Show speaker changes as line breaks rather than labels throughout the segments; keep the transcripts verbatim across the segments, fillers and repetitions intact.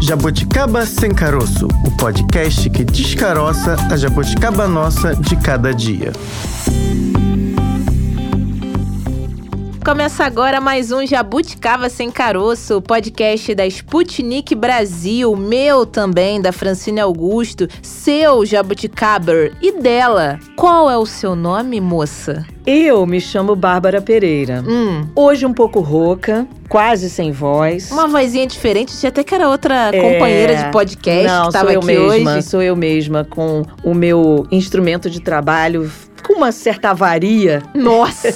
Jabuticaba Sem Caroço, o podcast que descaroça a jabuticaba nossa de cada dia.
Começa agora mais um Jabuticaba Sem Caroço, o podcast da Sputnik Brasil, meu também, da Francine Augusto, seu Jabuticaber e dela. Qual é o seu nome, moça?
Eu me chamo Bárbara Pereira.
Hum.
Hoje um pouco rouca, quase sem voz.
Uma vozinha diferente, tinha até que era outra é... companheira de podcast
Não,
que estava
aqui
mesma,
hoje.
Não,
sou eu mesma, com o meu instrumento de trabalho com uma certa avaria.
Nossa!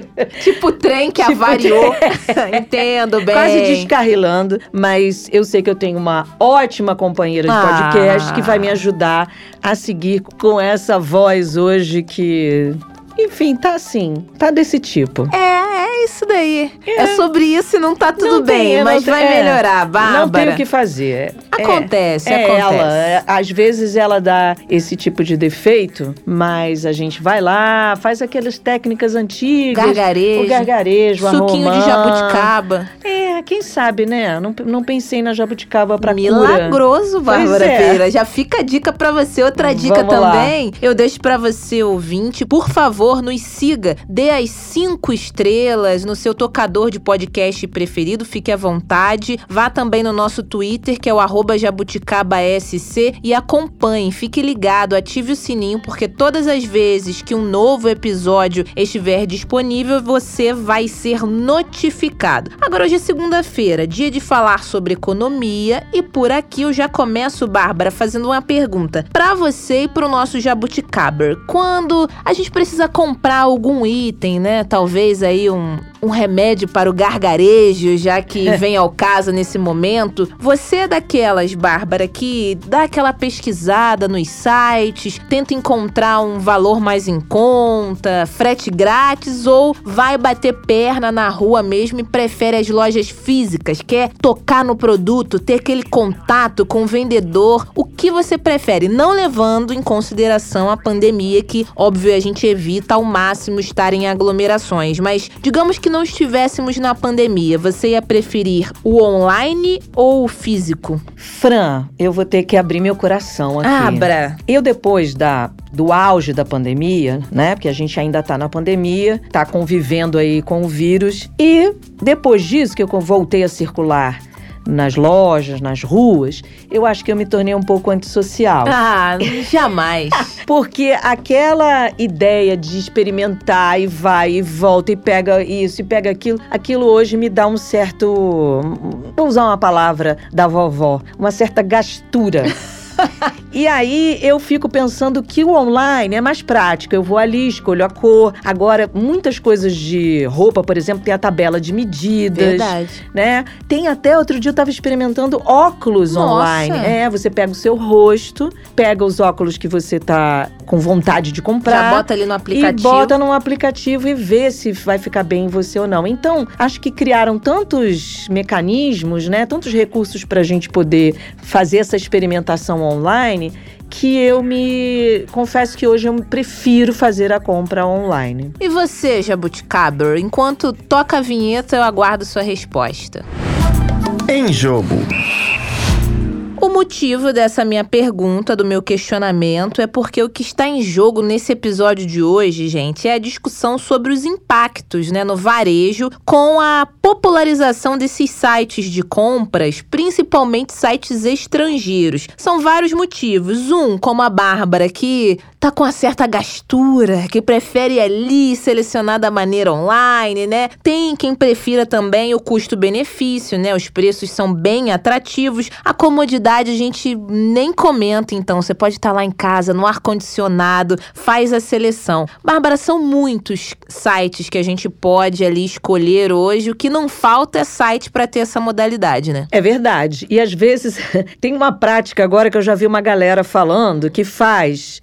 Tipo trem que tipo avariou. Trem. Entendo bem.
Quase descarrilando, mas eu sei que eu tenho uma ótima companheira de
ah.
podcast que vai me ajudar a seguir com essa voz hoje que... Enfim, tá assim, tá desse tipo.
É, é isso daí. É, é sobre isso e não tá tudo
não
bem,
tem,
mas vai
é,
melhorar, Bárbara.
Não tem o que fazer.
Acontece,
é,
acontece.
Ela, é, às vezes ela dá esse tipo de defeito, mas a gente vai lá, faz aquelas técnicas antigas.
Gargarejo.
O gargarejo, a
suquinho
romã.
de jabuticaba.
É, quem sabe, né? Não, não pensei na jabuticaba pra
Milagroso,
cura.
Bárbara
é.
Pereira. Já fica a dica pra você. Outra dica
Vamos
também,
lá.
eu deixo pra você, ouvinte. Por favor, nos siga. Dê as cinco estrelas no seu tocador de podcast preferido. Fique à vontade. Vá também no nosso Twitter, que é o arroba jabuticabasc, e acompanhe. Fique ligado, ative o sininho, porque todas as vezes que um novo episódio estiver disponível, você vai ser notificado. Agora, hoje é segunda-feira, dia de falar sobre economia, e por aqui eu já começo, Bárbara, fazendo uma pergunta para você e para o nosso Jabuticaber. Quando a gente precisa comprar algum item, né? Talvez aí um, um remédio para o gargarejo, já que vem ao caso nesse momento. Você é daquelas, Bárbara, que dá aquela pesquisada nos sites, tenta encontrar um valor mais em conta, frete grátis, ou vai bater perna na rua mesmo e prefere as lojas físicas, quer tocar no produto, ter aquele contato com o vendedor? O que você prefere? Não levando em consideração a pandemia, que, óbvio, a gente evita ao máximo estar em aglomerações, mas digamos que não estivéssemos na pandemia, você ia preferir o online ou o físico?
Fran, eu vou ter que abrir meu coração aqui.
Abra!
Eu, depois da... do auge da pandemia, né? Porque a gente ainda tá na pandemia, tá convivendo aí com o vírus. E depois disso que eu voltei a circular nas lojas, nas ruas, eu acho que eu me tornei um pouco antissocial.
Ah, jamais.
Porque aquela ideia de experimentar e vai e volta e pega isso e pega aquilo, aquilo hoje me dá um certo... Vou usar uma palavra da vovó, uma certa gastura. E aí eu fico pensando que o online é mais prático. Eu vou ali, escolho a cor. Agora, muitas coisas de roupa, por exemplo, tem a tabela de medidas.
Verdade.
Né? Tem até, outro dia eu tava experimentando óculos
Nossa.
online. É, você pega o seu rosto, pega os óculos que você tá com vontade de comprar.
Já bota ali no aplicativo.
E bota num aplicativo e vê se vai ficar bem em você ou não. Então, acho que criaram tantos mecanismos, né? Tantos recursos pra gente poder fazer essa experimentação online, que eu me... confesso que hoje eu prefiro fazer a compra online.
E você, Jabuticaber? Enquanto toca a vinheta, eu aguardo sua resposta.
Em Jogo.
O motivo dessa minha pergunta, do meu questionamento, é porque o que está em jogo nesse episódio de hoje, gente, é a discussão sobre os impactos, né, no varejo com a popularização desses sites de compras, principalmente sites estrangeiros. São vários motivos. Um, como a Bárbara, que tá com uma certa gastura, que prefere ali selecionar da maneira online, né? Tem quem prefira também o custo-benefício, né? Os preços são bem atrativos. A comodidade a gente nem comenta, então. Você pode estar lá em casa, no ar-condicionado, faz a seleção. Bárbara, são muitos sites que a gente pode ali escolher hoje. O que não falta é site para ter essa modalidade, né?
É verdade. E às vezes tem uma prática agora que eu já vi uma galera falando que faz, que você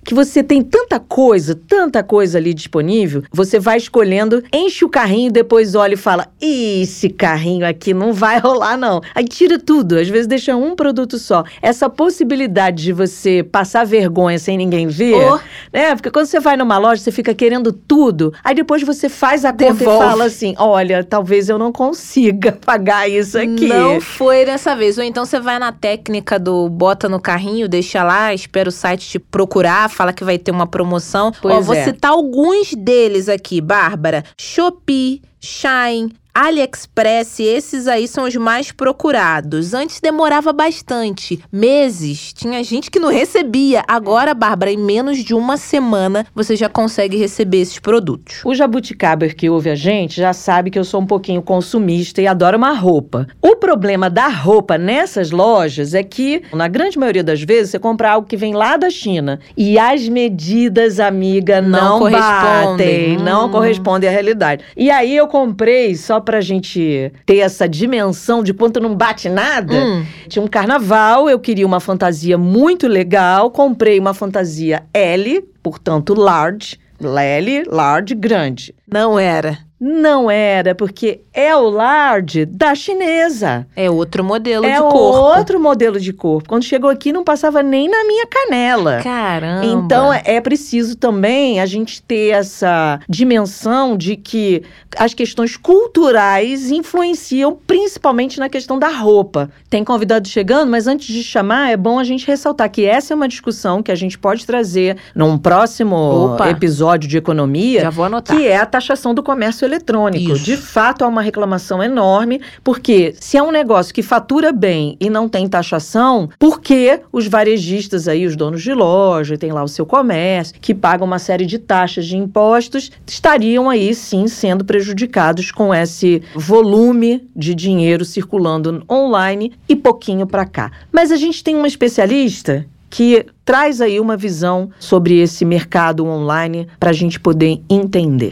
tem tanta coisa, tanta coisa ali disponível, você vai escolhendo, enche o carrinho, depois olha e fala, esse carrinho aqui não vai rolar não. Aí tira tudo, às vezes deixa um produto só. Essa possibilidade de você passar vergonha sem ninguém ver, oh. né? Porque quando você vai numa loja, você fica querendo tudo, aí depois você faz a conta Devolve. e fala assim, olha, talvez eu não consiga pagar isso aqui.
Não foi dessa vez. Ou então você vai na técnica do bota no carrinho, deixa lá, espera o site te procurar, fala que vai ter uma promoção.
Pois
Ó, vou
é.
citar alguns deles aqui, Bárbara. Shopee, Shein, AliExpress, esses aí são os mais procurados. Antes demorava bastante, meses. Tinha gente que não recebia. Agora, Bárbara, em menos de uma semana, você já consegue receber esses produtos.
O jabuticaber que ouve a gente já sabe que eu sou um pouquinho consumista e adoro uma roupa. O problema da roupa nessas lojas é que, na grande maioria das vezes, você compra algo que vem lá da China. E as medidas, amiga, não,
não correspondem.
batem,
hum.
não correspondem à realidade. E aí eu comprei, só pra gente ter essa dimensão de quanto não bate nada,
hum.
tinha um carnaval, eu queria uma fantasia muito legal, comprei uma fantasia L, portanto large, L, large, grande.
Não era.
Não era, porque é o large da chinesa.
É outro modelo
é
de corpo.
É outro modelo de corpo. Quando chegou aqui, não passava nem na minha canela.
Caramba!
Então, é, é preciso também a gente ter essa dimensão de que as questões culturais influenciam principalmente na questão da roupa. Tem convidado chegando, mas antes de chamar, é bom a gente ressaltar que essa é uma discussão que a gente pode trazer num próximo
Opa.
episódio de economia.
Já vou anotar.
Que é a taxação do comércio eletrônico.
Isso.
De fato, há uma reclamação enorme, porque se é um negócio que fatura bem e não tem taxação, por que os varejistas aí, os donos de loja, tem lá o seu comércio, que pagam uma série de taxas de impostos, estariam aí sim sendo prejudicados com esse volume de dinheiro circulando online e pouquinho para cá. Mas a gente tem uma especialista que traz aí uma visão sobre esse mercado online para a gente poder entender.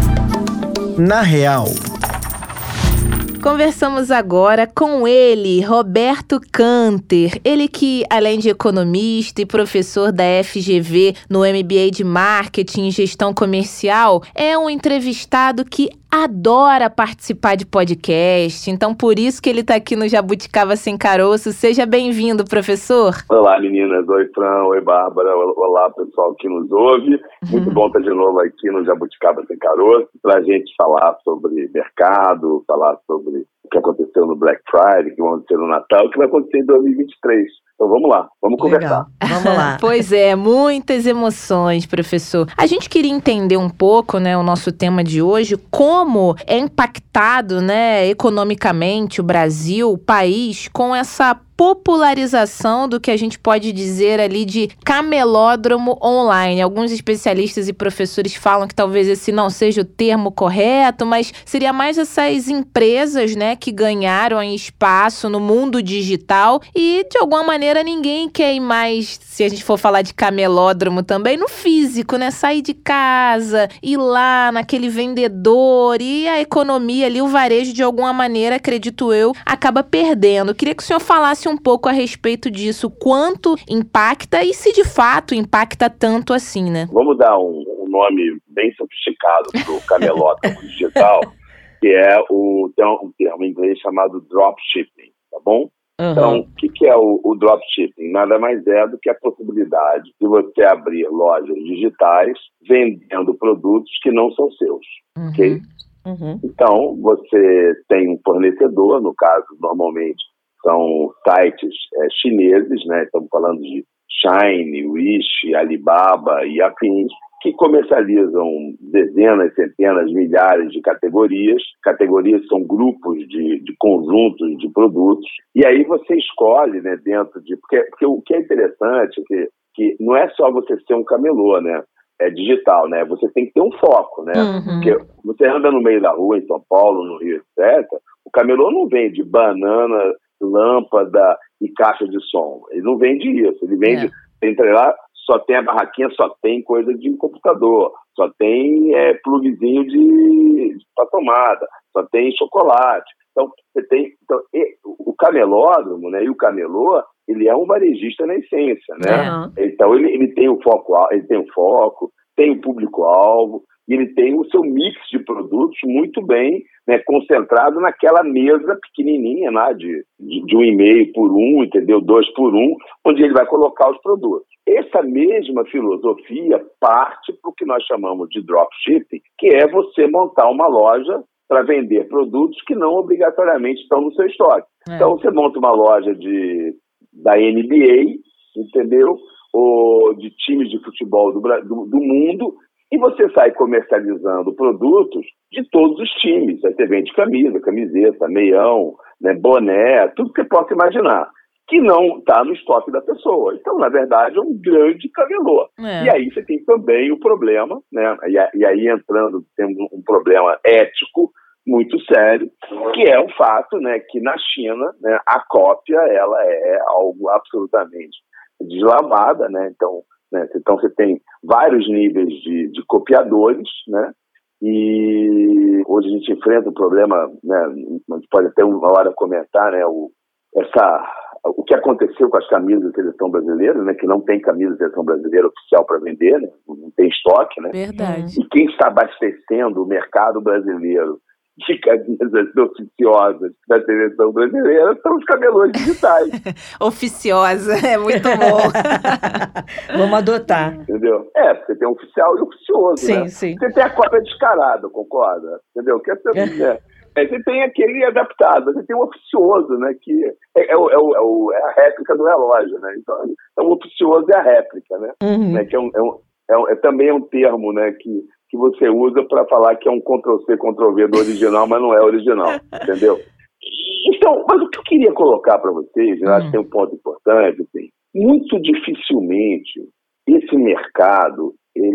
Na Real.
Conversamos agora com ele, Roberto Kanter. Ele que, além de economista e professor da F G V no M B A de Marketing e Gestão Comercial, é um entrevistado que adora participar de podcast. Então, por isso que ele está aqui no Jabuticaba Sem Caroço. Seja bem-vindo, professor.
Olá, meninas. Oi, Fran. Oi, Bárbara. Olá, pessoal que nos ouve. Muito uhum. bom estar de novo aqui no Jabuticaba Sem Caroço para a gente falar sobre mercado, falar sobre o que aconteceu no Black Friday, o que vai acontecer no Natal, o que vai acontecer em dois mil e vinte e três. Então vamos lá, vamos
Legal.
conversar.
Vamos lá.
Pois é, muitas emoções, professor. A gente queria entender um pouco, né, o nosso tema de hoje, como é impactado, né, economicamente o Brasil, o país, com essa popularização do que a gente pode dizer ali de camelódromo online. Alguns especialistas e professores falam que talvez esse não seja o termo correto, mas seria mais essas empresas, né, que ganharam espaço no mundo digital e, de alguma maneira, ninguém quer ir mais, se a gente for falar de camelódromo também, no físico, né? Sair de casa, ir lá naquele vendedor e a economia ali, o varejo, de alguma maneira, acredito eu, acaba perdendo. Queria que o senhor falasse um pouco a respeito disso, quanto impacta e se de fato impacta tanto assim, né?
Vamos dar um, um nome bem sofisticado para o camelódromo digital, que é o, tem um termo em inglês chamado dropshipping, tá bom? Uhum. Então, o que, que é o, o dropshipping? Nada mais é do que a possibilidade de você abrir lojas digitais vendendo produtos que não são seus,
uhum.
ok?
Uhum.
Então, você tem um fornecedor, no caso, normalmente, são sites é, chineses, né? Estamos falando de Shein, Wish, Alibaba e afins, que comercializam dezenas, centenas, milhares de categorias. Categorias são grupos de, de conjuntos de produtos. E aí você escolhe, né, dentro de... Porque, porque o que é interessante é que, que não é só você ser um camelô, né? É digital, né? Você tem que ter um foco, né?
Uhum.
Porque você anda no meio da rua, em São Paulo, no Rio, etcétera. O camelô não vende banana, lâmpada e caixa de som. Ele não vende isso. Ele vende, é. entra lá, só tem a barraquinha, só tem coisa de computador, só tem é, pluguezinho de, de pra tomada, só tem chocolate. Então, você tem, então, e, o camelódromo, né, e o camelô, ele é um varejista na essência, né?
Uhum.
Então ele, ele tem o foco, ele tem o foco, tem o público-alvo, e ele tem o seu mix de produtos muito bem, né, concentrado naquela mesa pequenininha, né, de, de, de um e meio por um, entendeu? Dois por um, onde ele vai colocar os produtos. Essa mesma filosofia parte para o que nós chamamos de dropshipping, que é você montar uma loja para vender produtos que não obrigatoriamente estão no seu estoque. É. Então você monta uma loja de, da N B A, entendeu? Ou de times de futebol do, do, do mundo, e você sai comercializando produtos de todos os times. Aí você vende camisa, camiseta, meião, né, boné, tudo que você possa imaginar, que não está no estoque da pessoa. Então, na verdade, é um grande camelô. É. E aí você tem também o problema, né? E, e aí entrando, temos um problema ético muito sério, que é o fato, né, que na China, né, a cópia ela é algo absolutamente deslavada, né? Então, né, então você tem vários níveis de, de copiadores, né? E hoje a gente enfrenta um problema, né? A gente pode até uma hora comentar, né? O, essa, o que aconteceu com as camisas da seleção brasileira, né? Que não tem camisa da seleção brasileira oficial para vender, né? Não tem estoque, né?
Verdade.
E quem está abastecendo o mercado brasileiro de camisas oficiosas da seleção brasileira são os camelôs digitais.
Oficiosa, é muito bom.
Vamos adotar.
Entendeu? É, você tem oficial e oficioso,
sim,
né?
Sim.
Você tem a cópia descarada, concorda? Entendeu? Que é, é. É, você tem aquele adaptado, você tem o oficioso, né? Que é, é, o, é, o, é a réplica do relógio, né? Então, então o oficioso é a réplica, né? Uhum. Né? Que é, um, é, um, é, um, é também um termo, né? Que que você usa para falar que é um control C, control V do original, mas não é original, entendeu? Então, mas o que eu queria colocar para vocês, eu acho que tem um ponto importante, assim, muito dificilmente esse mercado,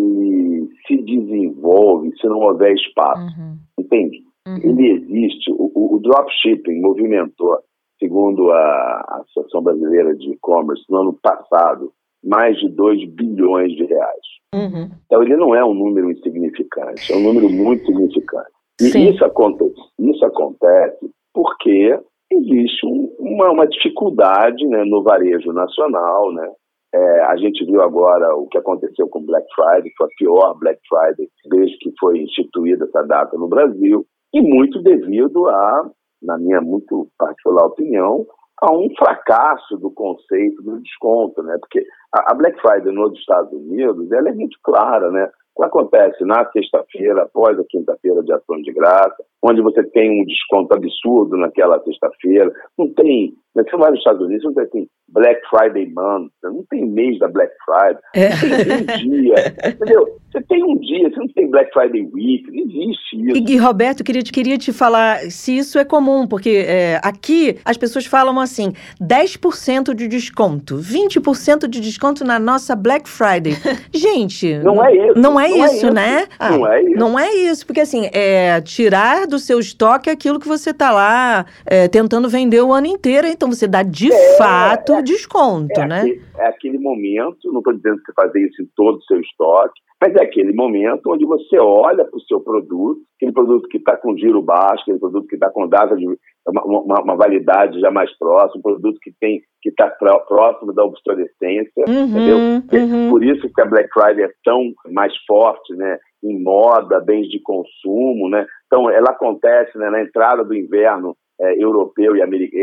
ele se desenvolve se não houver espaço, uhum. entende? Uhum. Ele existe, o, o, o dropshipping movimentou, segundo a, a Associação Brasileira de E-Commerce, no ano passado, mais de dois bilhões de reais. Uhum. Então, ele não é um número insignificante, é um número muito significante. E isso acontece, isso acontece porque existe um, uma, uma dificuldade, né, no varejo nacional, né? É, a gente viu agora o que aconteceu com Black Friday, que foi a pior Black Friday desde que foi instituída essa data no Brasil, e muito devido a, na minha muito particular opinião, a um fracasso do conceito do desconto, né? Porque a Black Friday nos Estados Unidos, ela é muito clara, né? Ela acontece na sexta-feira, após a quinta-feira de ação de graça, onde você tem um desconto absurdo naquela sexta-feira. Não tem, você vai nos Estados Unidos, não tem Black Friday Month, não tem mês da Black Friday, é. Você tem um dia, entendeu? Você tem um dia, você não tem Black Friday Week, não existe isso.
E, e Roberto, queria te, queria te falar se isso é comum, porque é, aqui as pessoas falam assim, dez por cento de desconto, vinte por cento de desconto na nossa Black Friday. Gente,
não é isso.
Não é, não
é
isso,
isso,
né?
Ah, não é isso.
Não é isso, porque assim, é tirar do seu estoque aquilo que você tá lá é, tentando vender o ano inteiro, então você dá de é, fato
é,
desconto,
é
né?
Aquele, é aquele momento, não estou dizendo que você fazer isso em todo o seu estoque, mas é aquele momento onde você olha para o seu produto, aquele produto que está com giro baixo, aquele produto que está com data de uma, uma, uma validade já mais próxima, um produto que tem que está próximo da obsolescência, uhum, entendeu? Uhum. Por isso que a Black Friday é tão mais forte, né? Em moda, bens de consumo, né? Então, ela acontece, né, na entrada do inverno é, europeu e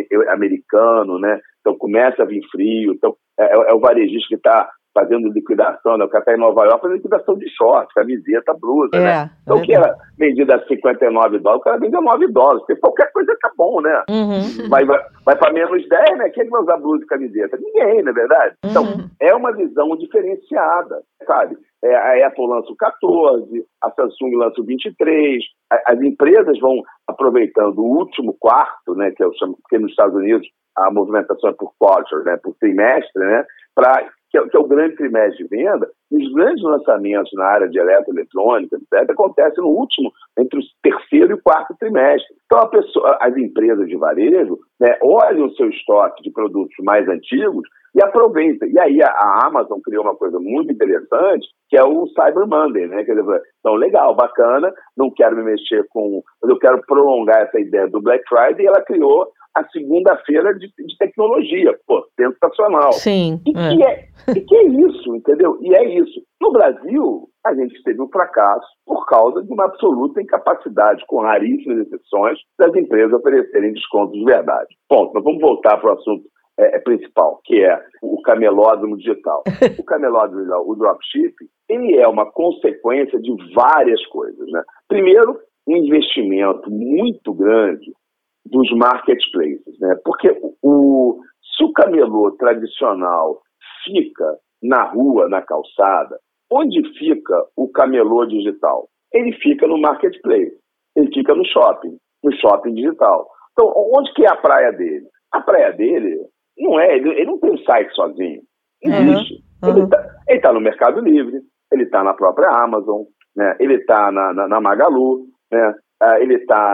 americano, né? Então, começa a vir frio, então é, é o varejista que está fazendo liquidação, né? O cara está em Nova York fazendo liquidação de short, camiseta, blusa, é, né? Então, o que era vendido a cinquenta e nove dólares, o cara vende a nove dólares, porque qualquer coisa tá bom, né? Uhum. Vai, vai, vai para menos dez, né? Quem vai usar blusa e camiseta? Ninguém, não é verdade? Uhum. Então, é uma visão diferenciada, sabe? É, a Apple lança o catorze, a Samsung lança o vinte e três, a, as empresas vão aproveitando o último quarto, né? Que eu chamo, porque nos Estados Unidos a movimentação é por quarter, né? Por trimestre, né? Para Que é, que é o grande trimestre de venda, e os grandes lançamentos na área de eletroeletrônica, etcétera, acontecem no último, entre o terceiro e o quarto trimestre. Então, a pessoa, as empresas de varejo, né, olham o seu estoque de produtos mais antigos e aproveitam. E aí a, a Amazon criou uma coisa muito interessante, que é o Cyber Monday, né? Quer dizer, então, legal, bacana, não quero me mexer com... mas eu quero prolongar essa ideia do Black Friday, e ela criou a segunda-feira de, de tecnologia. Pô, sensacional.
Sim.
E
é.
que é, e que é isso, entendeu? E é isso. No Brasil, a gente teve um fracasso por causa de uma absoluta incapacidade, com raríssimas exceções, das empresas oferecerem descontos de verdade. Ponto. Mas vamos voltar para o assunto é, principal, que é o camelódromo digital. O camelódromo digital, o dropshipping, ele é uma consequência de várias coisas, né? Primeiro, um investimento muito grande dos marketplaces, né? Porque o, se o camelô tradicional fica na rua, na calçada, onde fica o camelô digital? Ele fica no marketplace, ele fica no shopping, no shopping digital. Então, onde que é a praia dele? A praia dele não é, ele, ele não tem um site sozinho, não existe. Uhum. Ele está ele tá no Mercado Livre, ele está na própria Amazon, né? Ele está na, na, na Magalu, né? Uh, ele está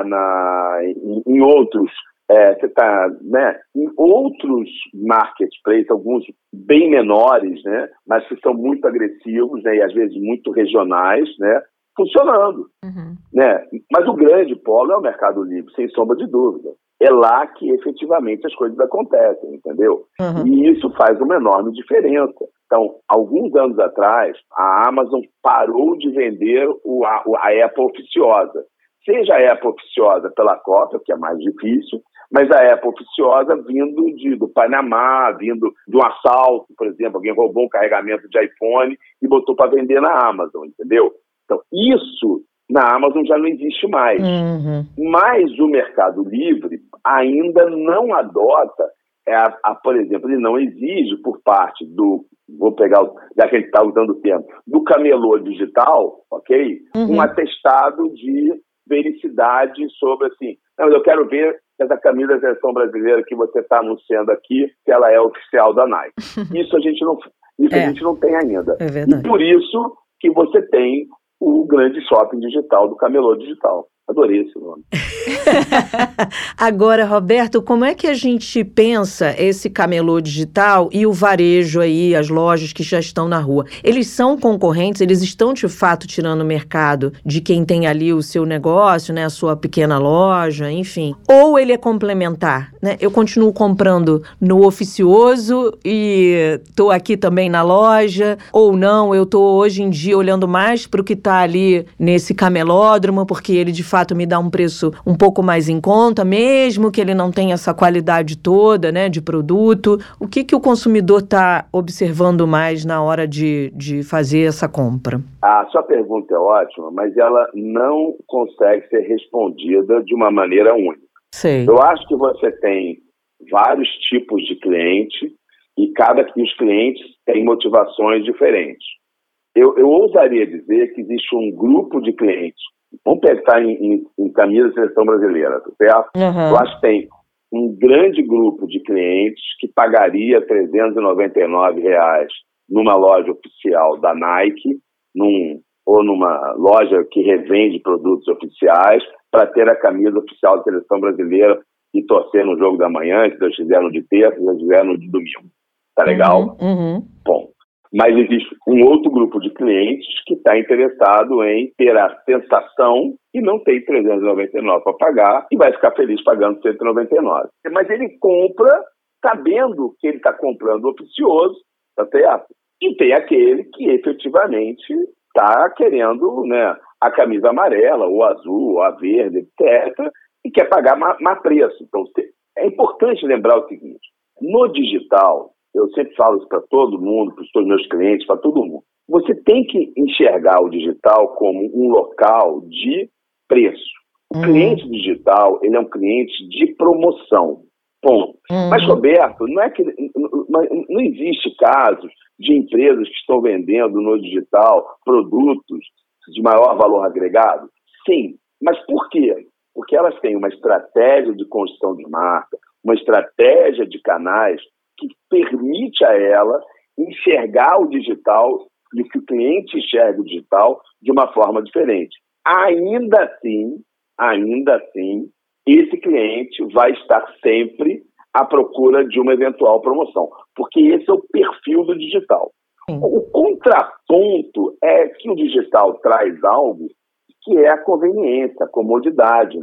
em, em outros, é, você tá, né, em outros marketplaces, alguns bem menores, né, mas que são muito agressivos, né, e às vezes muito regionais, né, funcionando. Uhum. Né? Mas o grande polo é o Mercado Livre, sem sombra de dúvida. É lá que efetivamente as coisas acontecem, entendeu? Uhum. E isso faz uma enorme diferença. Então, alguns anos atrás, a Amazon parou de vender o, a, a Apple oficiosa. Seja a Apple oficiosa pela cópia, que é mais difícil, mas a Apple oficiosa vindo de, do Panamá, vindo de um assalto, por exemplo, alguém roubou um carregamento de iPhone e botou para vender na Amazon, entendeu? Então, isso na Amazon já não existe mais. Uhum. Mas o Mercado Livre ainda não adota, é, a, a, por exemplo, ele não exige por parte do, vou pegar, já que a gente está usando o termo, do camelô digital, ok? Uhum. Um atestado de vericidade sobre, assim, não, eu quero ver essa camisa da seleção brasileira que você está anunciando aqui, se ela é oficial da Nike. Isso a gente não, isso é. a gente não tem ainda.
É verdade.
E por isso que você tem o grande shopping digital do camelô digital. Adorei esse nome.
Agora, Roberto, como é que a gente pensa esse camelô digital e o varejo aí, as lojas que já estão na rua? Eles são concorrentes? Eles estão, de fato, tirando o mercado de quem tem ali o seu negócio, né, a sua pequena loja, enfim? Ou ele é complementar, né? Eu continuo comprando no oficioso e estou aqui também na loja, ou não, eu estou hoje em dia olhando mais para o que está ali nesse camelódromo, porque ele, de fato, me dá um preço um pouco mais em conta, mesmo que ele não tenha essa qualidade toda, né, de produto. O que, que o consumidor está observando mais na hora de, de fazer essa compra?
A sua pergunta é ótima, mas ela não consegue ser respondida de uma maneira única.
Sei.
Eu acho que você tem vários tipos de cliente e cada e os clientes têm motivações diferentes. Eu, eu ousaria dizer que existe um grupo de clientes. Vamos pensar em, em, em camisa da seleção brasileira, certo? Uhum. Eu acho que tem um grande grupo de clientes que pagaria trezentos e noventa e nove reais numa loja oficial da Nike, num, ou numa loja que revende produtos oficiais, para ter a camisa oficial da seleção brasileira e torcer no jogo da manhã, se eles fizeram de terça, se eles fizeram de domingo. Tá legal?
Uhum. Uhum.
Bom. Mas existe um outro grupo de clientes que está interessado em ter a sensação e não tem trezentos e noventa e nove para pagar e vai ficar feliz pagando cento e noventa e nove. Mas ele compra sabendo que ele está comprando oficioso, tá certo? E tem aquele que efetivamente está querendo, né, a camisa amarela, ou azul, ou a verde, etcétera, e quer pagar mais preço. Então, é importante lembrar o seguinte, no digital, eu sempre falo isso para todo mundo, para os meus clientes, para todo mundo. Você tem que enxergar o digital como um local de preço. O uhum. cliente digital, ele é um cliente de promoção. Ponto. Uhum. Mas, Roberto, não é que não existe casos de empresas que estão vendendo no digital produtos de maior valor agregado? Sim. Mas por quê? Porque elas têm uma estratégia de construção de marca, uma estratégia de canais que permite a ela enxergar o digital e que o cliente enxerga o digital de uma forma diferente. Ainda assim, ainda assim, esse cliente vai estar sempre à procura de uma eventual promoção, porque esse é o perfil do digital. Sim. O contraponto é que o digital traz algo que é a conveniência, a comodidade, né?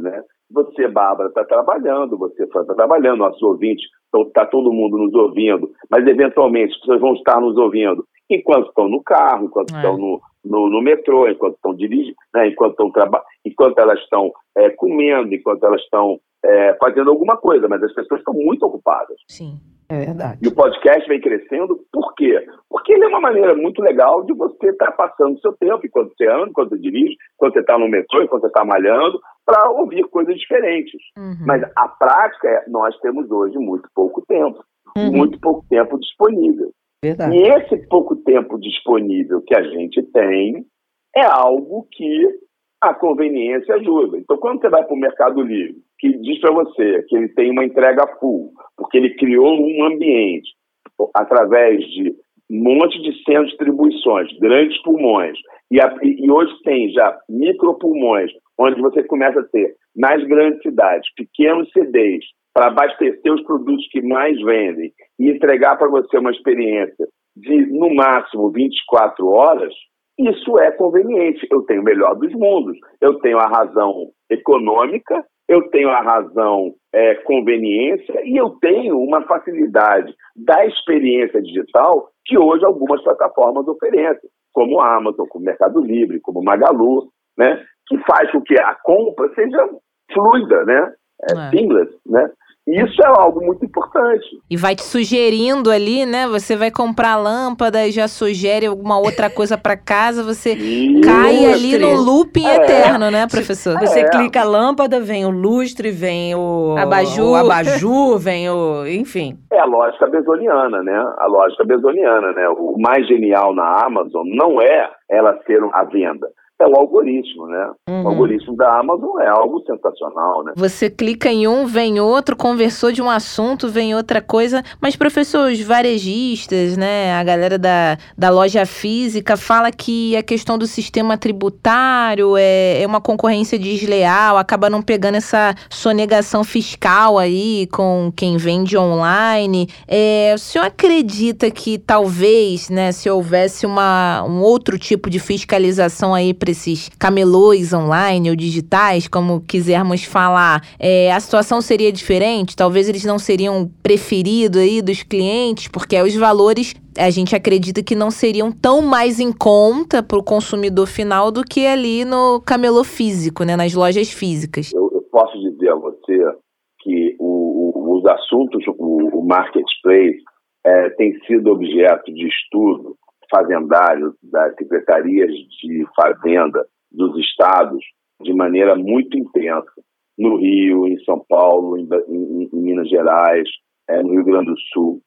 você, Bárbara, está trabalhando, você está trabalhando, nossos ouvintes, está todo mundo nos ouvindo, mas eventualmente as pessoas vão estar nos ouvindo enquanto estão no carro, enquanto é. estão no, no, no metrô, enquanto estão dirigindo, né, enquanto, estão traba- enquanto elas estão é, comendo, enquanto elas estão é, fazendo alguma coisa, mas as pessoas estão muito ocupadas.
Sim.
É verdade.
E o podcast vem crescendo, por quê? Porque ele é uma maneira muito legal de você estar tá passando o seu tempo, enquanto você anda, enquanto você dirige, enquanto você está no metrô, enquanto você está malhando, para ouvir coisas diferentes. Uhum. Mas a prática é, nós temos hoje muito pouco tempo, uhum. muito pouco tempo disponível.
Verdade.
E esse pouco tempo disponível que a gente tem é algo que a conveniência ajuda. Então, quando você vai para o Mercado Livre, que diz para você que ele tem uma entrega full, porque ele criou um ambiente através de um monte de centros de distribuições, grandes pulmões, e, a, e hoje tem já micropulmões, onde você começa a ter, nas grandes cidades, pequenos C Ds para abastecer os produtos que mais vendem e entregar para você uma experiência de, no máximo, vinte e quatro horas, isso é conveniente. Eu tenho o melhor dos mundos. Eu tenho a razão econômica, eu tenho a razão é, conveniência e eu tenho uma facilidade da experiência digital que hoje algumas plataformas oferecem, como a Amazon, como o Mercado Livre, como o Magalu, né, que faz com que a compra seja fluida, né, é, é. seamless, né? Isso é algo muito importante.
E vai te sugerindo ali, né? Você vai comprar lâmpada e já sugere alguma outra coisa para casa, você Isso. cai ali no looping é. eterno, né, professor?
Você é. clica a lâmpada, vem o lustre, vem o
abajur,
o abajur vem o... enfim.
É a lógica bezoniana, né? A lógica bezoniana, né? O mais genial na Amazon não é ela ser a venda. É o algoritmo, né? Uhum. O algoritmo da Amazon é algo sensacional, né?
Você clica em um, vem outro, conversou de um assunto, vem outra coisa. Mas, professor, os varejistas, né? A galera da, da loja física fala que a questão do sistema tributário é, é uma concorrência desleal, acaba não pegando essa sonegação fiscal aí com quem vende online. É, o senhor acredita que talvez, né, se houvesse uma, um outro tipo de fiscalização aí para esses camelôs online ou digitais, como quisermos falar, é, a situação seria diferente? Talvez eles não seriam preferidos aí dos clientes, porque os valores a gente acredita que não seriam tão mais em conta para o consumidor final do que ali no camelô físico, né, nas lojas físicas.
Eu, eu posso dizer a você que o, o, os assuntos, o, o marketplace é, tem sido objeto de estudo fazendário das secretarias de fazenda dos estados de maneira muito intensa, no Rio, em São Paulo, em, em, em Minas Gerais, é, no Rio Grande do Sul.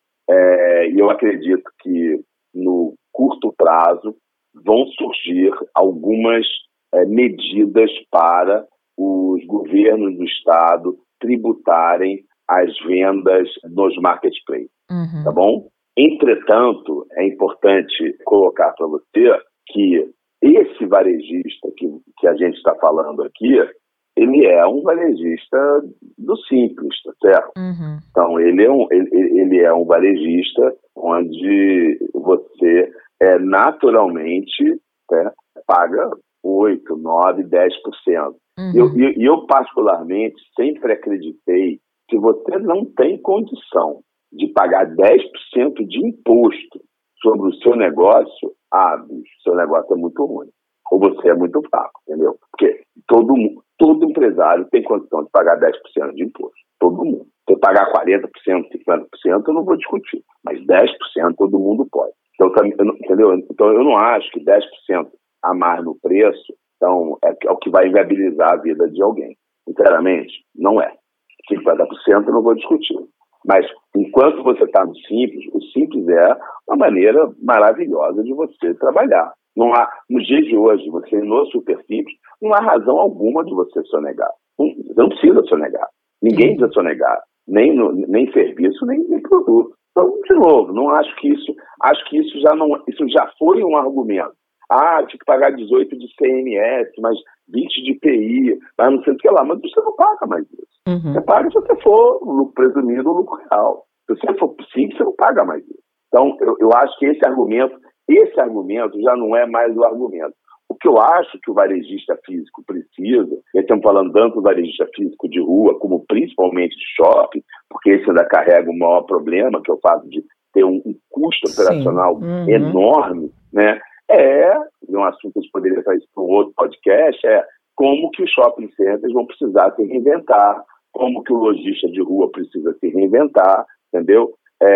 É, e eu acredito que no curto prazo vão surgir algumas é, medidas para os governos do estado tributarem as vendas nos marketplaces, uhum. tá bom? Entretanto, é importante colocar para você que esse varejista que, que a gente está falando aqui, ele é um varejista do simples, tá certo? Uhum. Então, ele é, um, ele, ele é um varejista onde você é, naturalmente né, paga oito, nove, dez por cento. Uhum. E eu, eu, eu, particularmente, sempre acreditei que você não tem condição de pagar dez por cento de imposto sobre o seu negócio, ah, bicho, seu negócio é muito ruim. Ou você é muito fraco, entendeu? Porque todo, todo empresário tem condição de pagar dez por cento de imposto. Todo mundo. Se eu pagar quarenta por cento, cinquenta por cento, eu não vou discutir. Mas dez por cento todo mundo pode. Então, entendeu? Então, eu não acho que dez por cento a mais no preço então, é, é o que vai inviabilizar a vida de alguém. Sinceramente, não é. cinquenta por cento eu não vou discutir. Mas, enquanto você está no Simples, o Simples é uma maneira maravilhosa de você trabalhar. Não há, nos dias de hoje, você no Super Simples, não há razão alguma de você sonegar. Você não precisa sonegar. Ninguém precisa sonegar. Nem, no, nem serviço, nem, nem produto. Então, de novo, não acho que isso... Acho que isso já, não, isso já foi um argumento. Ah, tinha que pagar dezoito de C M S, mais vinte de P I, mas não sei o que lá. Mas você não paga mais isso. Uhum. Você paga se você for lucro presumido ou lucro real. Se você for simples, você não paga mais isso. Então, eu, eu acho que esse argumento, esse argumento já não é mais o argumento. O que eu acho que o varejista físico precisa, e estamos falando tanto do varejista físico de rua, como principalmente de shopping, porque esse ainda carrega o maior problema, que é o fato de ter um, um custo operacional uhum. enorme, né? É, e um assunto que a gente poderia fazer para um outro podcast, é como que os shopping centers vão precisar se reinventar, como que o lojista de rua precisa se reinventar, entendeu?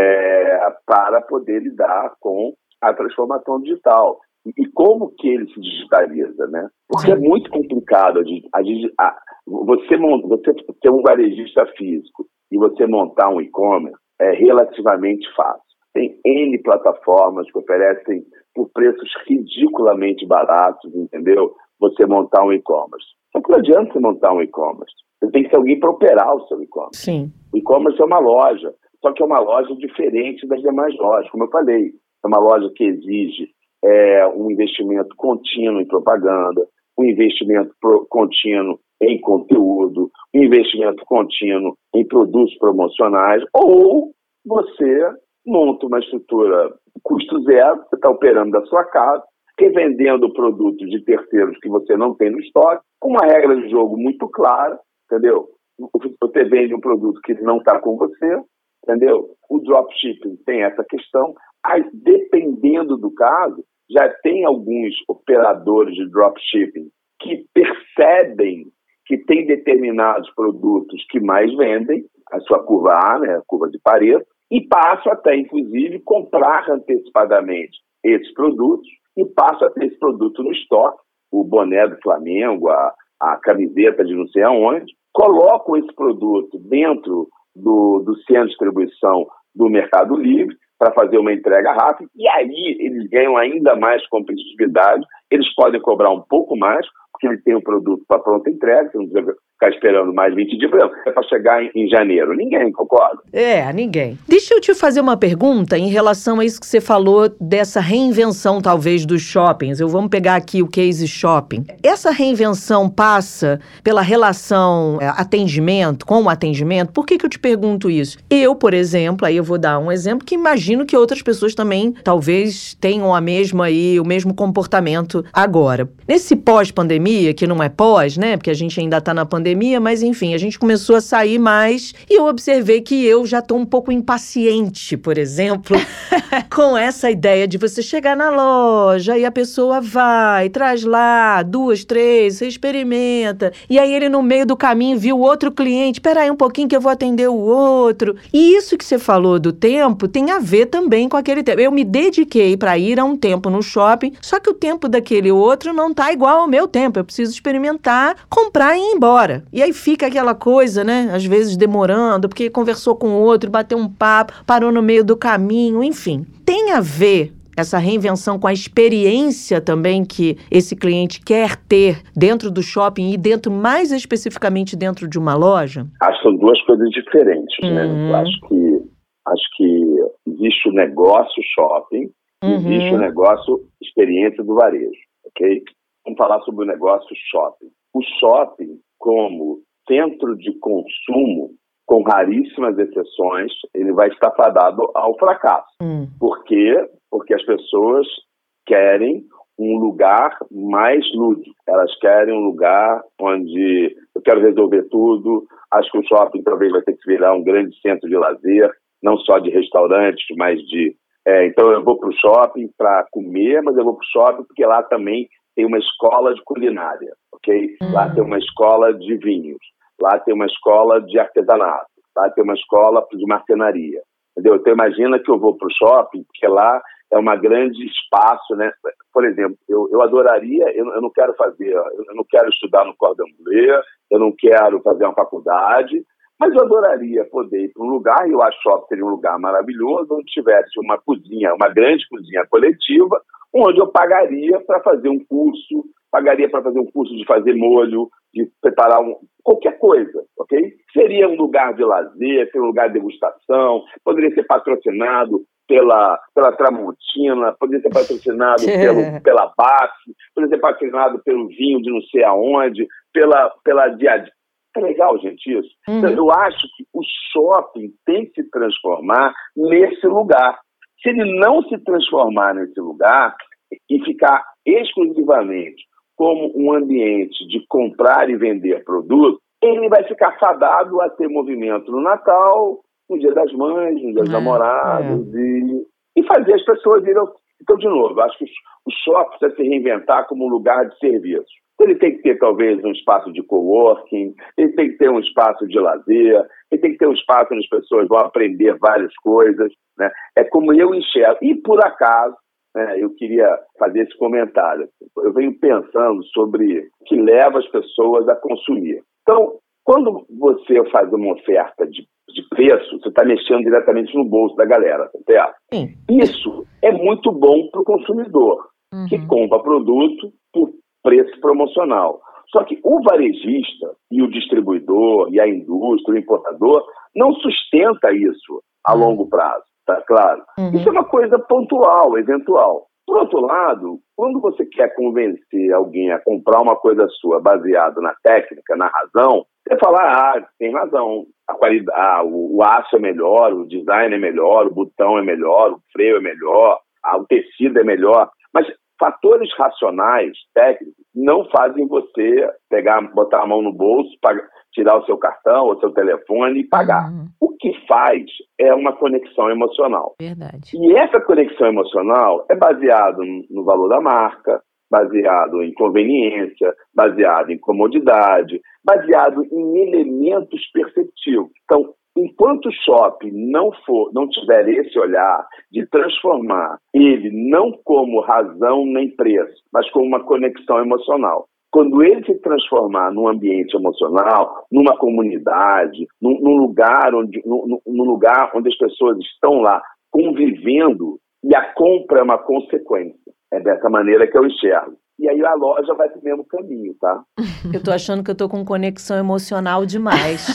É, para poder lidar com a transformação digital. E, e como que ele se digitaliza, né? Porque Sim. é muito complicado. A, a, a, você, você ter um varejista físico e você montar um e-commerce é relativamente fácil. Tem N plataformas que oferecem por preços ridiculamente baratos, entendeu? Você montar um e-commerce. Só que não adianta você montar um e-commerce. Você tem que ter alguém para operar o seu e-commerce.
Sim.
O e-commerce é uma loja, só que é uma loja diferente das demais lojas. Como eu falei, é uma loja que exige é, um investimento contínuo em propaganda, um investimento pro, contínuo em conteúdo, um investimento contínuo em produtos promocionais, ou você monta uma estrutura custo zero, você está operando da sua casa, revendendo produtos de terceiros que você não tem no estoque, com uma regra de jogo muito clara, entendeu? Você vende um produto que não está com você, entendeu? O dropshipping tem essa questão. Aí, dependendo do caso, já tem alguns operadores de dropshipping que percebem que tem determinados produtos que mais vendem, a sua curva A, né, a curva de Pareto, e passam até, inclusive, comprar antecipadamente esses produtos e passam a ter esse produto no estoque, o boné do Flamengo, a, a camiseta de não sei aonde, colocam esse produto dentro do, do centro de distribuição do Mercado Livre para fazer uma entrega rápida, e aí eles ganham ainda mais competitividade, eles podem cobrar um pouco mais, porque eles têm um produto para pronta entrega, você não precisa ficar esperando mais vinte dias, é para chegar em, em janeiro. Ninguém concorda?
É, ninguém. Deixa eu te fazer uma pergunta em relação a isso que você falou dessa reinvenção, talvez, dos shoppings. Eu vamos pegar aqui o case shopping. Essa reinvenção passa pela relação é, atendimento, com o atendimento? Por que que eu te pergunto isso? Eu, por exemplo, aí eu vou dar um exemplo que imagino que outras pessoas também talvez tenham a mesma aí, o mesmo comportamento agora. Nesse pós-pandemia, que não é pós, né? Porque a gente ainda está na pandemia, mas enfim, a gente começou a sair mais e eu observei que eu já estou um pouco impaciente, por exemplo, com essa ideia de você chegar na loja e a pessoa vai, traz lá duas, três, você experimenta, e aí ele no meio do caminho viu outro cliente, espera aí um pouquinho que eu vou atender o outro. E isso que você falou do tempo tem a ver também com aquele tempo. Eu me dediquei para ir a um tempo no shopping, só que o tempo daquele outro não tá igual ao meu tempo. Eu preciso experimentar, comprar e ir embora. E aí fica aquela coisa, né? Às vezes demorando, porque conversou com o outro, bateu um papo, parou no meio do caminho, enfim. Tem a ver essa reinvenção com a experiência também que esse cliente quer ter dentro do shopping e dentro, mais especificamente dentro de uma loja?
Acho que são duas coisas diferentes, uhum. né? Eu acho que, acho que existe o negócio shopping, uhum. existe o negócio experiência do varejo, ok? Vamos falar sobre o negócio shopping. O shopping, como centro de consumo, com raríssimas exceções, ele vai estar fadado ao fracasso. Hum. Por quê? Porque as pessoas querem um lugar mais lúdico. Elas querem um lugar onde eu quero resolver tudo. Acho que o shopping talvez vai ter que virar um grande centro de lazer, não só de restaurantes, mas de... É, então eu vou para o shopping para comer, mas eu vou para o shopping porque lá também tem uma escola de culinária, ok? Hum. Lá tem uma escola de vinhos. Lá tem uma escola de artesanato, lá tem uma escola de marcenaria, entendeu? Então imagina que eu vou para o shopping, porque lá é um grande espaço, né? Por exemplo, eu, eu adoraria, eu, eu não quero fazer, eu não quero estudar no Cordon Bleu, eu não quero fazer uma faculdade, mas eu adoraria poder ir para um lugar, e eu acho que o shopping seria um lugar maravilhoso, onde tivesse uma cozinha, uma grande cozinha coletiva, onde eu pagaria para fazer um curso, pagaria para fazer um curso de fazer molho, de preparar um, qualquer coisa, ok? Seria um lugar de lazer, seria um lugar de degustação, poderia ser patrocinado pela, pela Tramontina, poderia ser patrocinado pelo, pela B A C, poderia ser patrocinado pelo vinho de não sei aonde, pela, pela Diad. É legal, gente, isso. Uhum. Então, eu acho que o shopping tem que se transformar nesse lugar. Se ele não se transformar nesse lugar, e ficar exclusivamente como um ambiente de comprar e vender produto, ele vai ficar fadado a ter movimento no Natal, no Dia das Mães, no Dia dos é, Namorados, é. E, e fazer as pessoas irem... Então, de novo, acho que o shopping precisa se reinventar como um lugar de serviço. Ele tem que ter, talvez, um espaço de coworking, ele tem que ter um espaço de lazer, ele tem que ter um espaço onde as pessoas vão aprender várias coisas, né? É como eu enxergo. E, por acaso, né, eu queria fazer esse comentário. Eu venho pensando sobre o que leva as pessoas a consumir. Então, quando você faz uma oferta de, de preço, você está mexendo diretamente no bolso da galera, certo? Sim. Isso é muito bom para o consumidor, uhum. que compra produto por preço promocional. Só que o varejista e o distribuidor e a indústria, o importador, não sustenta isso a longo prazo, tá claro? Uhum. Isso é uma coisa pontual, eventual. Por outro lado, quando você quer convencer alguém a comprar uma coisa sua baseado na técnica, na razão, você fala, ah, tem razão, a qualidade, ah, o, o aço é melhor, o design é melhor, o botão é melhor, o freio é melhor, ah, o tecido é melhor, mas fatores racionais, técnicos, não fazem você pegar, botar a mão no bolso, pagar, tirar o seu cartão ou seu telefone e pagar. Uhum. O que faz é uma conexão emocional.
Verdade.
E essa conexão emocional é baseada no valor da marca, baseado em conveniência, baseado em comodidade, baseado em elementos perceptivos. Então, enquanto o shopping não for, não tiver esse olhar de transformar ele não como razão nem preço, mas como uma conexão emocional, quando ele se transformar num ambiente emocional, numa comunidade, num, num lugar onde, num, num lugar onde as pessoas estão lá convivendo, e a compra é uma consequência. É dessa maneira que eu enxergo. E aí a loja vai pro mesmo caminho, tá?
Eu tô achando que eu tô com conexão emocional demais.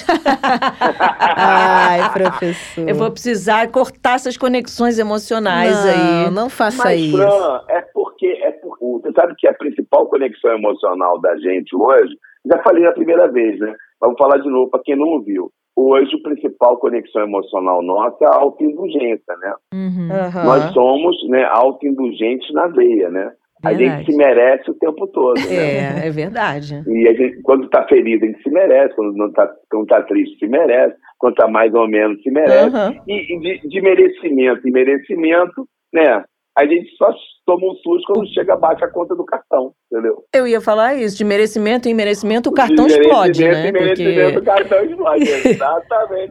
Ai, professor. Eu vou precisar cortar essas conexões emocionais
não,
aí.
Não, não faça
Mas,
isso.
Fran, é porque, é porque... Você sabe que a principal conexão emocional da gente hoje, já falei na primeira vez, né? Vamos falar de novo para quem não ouviu. Hoje, a principal conexão emocional nossa é a autoindulgência, né?
Uhum.
Uhum.
Nós somos, né, autoindulgentes na veia, né? A
Verdade.
gente se merece o tempo todo, né?
É, é verdade.
E a gente, quando está ferido, a gente se merece. Quando não está quando tá triste, se merece. Quando está mais ou menos, se merece.
Uhum.
E, e de, de merecimento em merecimento, né? A gente só toma um susto quando chega abaixo a conta do cartão, entendeu?
Eu ia falar isso, de merecimento em merecimento o cartão explode, né?
De merecimento,
Porque...
o cartão explode, exatamente.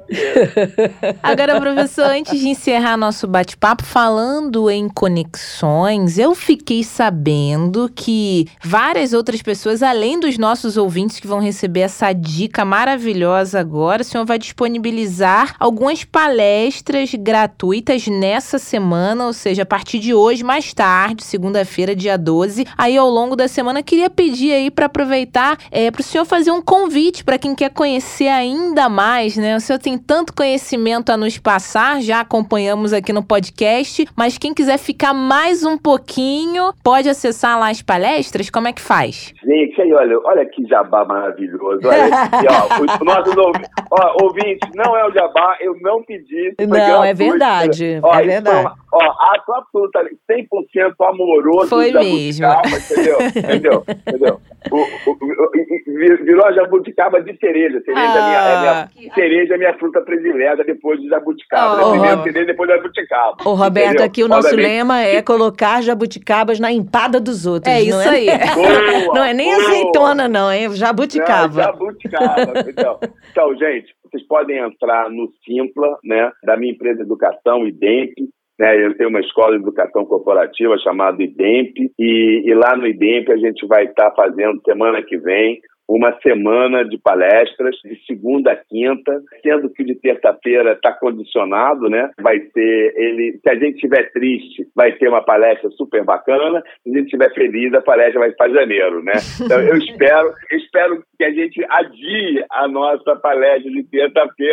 Agora, professor, antes de encerrar nosso bate-papo, falando em conexões, eu fiquei sabendo que várias outras pessoas, além dos nossos ouvintes que vão receber essa dica maravilhosa agora, o senhor vai disponibilizar algumas palestras gratuitas nessa semana, ou seja, a partir de hoje, mais tarde, segunda-feira, dia doze, aí ao longo da semana, queria pedir aí para aproveitar, é, para o senhor fazer um convite para quem quer conhecer ainda mais, né? O senhor tem tanto conhecimento a nos passar, já acompanhamos aqui no podcast, mas quem quiser ficar mais um pouquinho, pode acessar lá as palestras? Como é que faz?
Gente, aí, olha, olha que jabá maravilhoso. Olha aqui, ó, os nossos ouvintes, ó, ouvintes, não é o jabá, eu não pedi.
Não, é verdade,
ó,
é verdade.
Uma, ó, ato absolutamente cem por cento amoroso.
Foi mesmo.
Entendeu? Entendeu? Entendeu? O, o, o, virou a jabuticaba de cereja. Cereja, ah, é minha, é minha, cereja é minha fruta predileta depois de jabuticaba. Oh, Primeiro cereja, depois de jabuticaba.
Ô, Roberto, entendeu? Aqui o nosso
Obviamente.
lema é colocar jabuticabas na empada dos outros.
É isso
não é?
aí.
Boa,
não é nem
boa.
azeitona, não, é jabuticaba.
Não, jabuticaba. Então, então, gente, vocês podem entrar no Simpla, né, da minha empresa Educação, IDEMP. Né, eu tenho uma escola de educação corporativa chamada IDEMP, e, e lá no IDEMP a gente vai estar tá fazendo, semana que vem, uma semana de palestras, de segunda a quinta, sendo que de terça-feira está condicionado, né? Vai ter ele, se a gente estiver triste, vai ter uma palestra super bacana, se a gente estiver feliz, a palestra vai para janeiro, né? Então eu espero, espero que a gente adie a nossa palestra de terça-feira,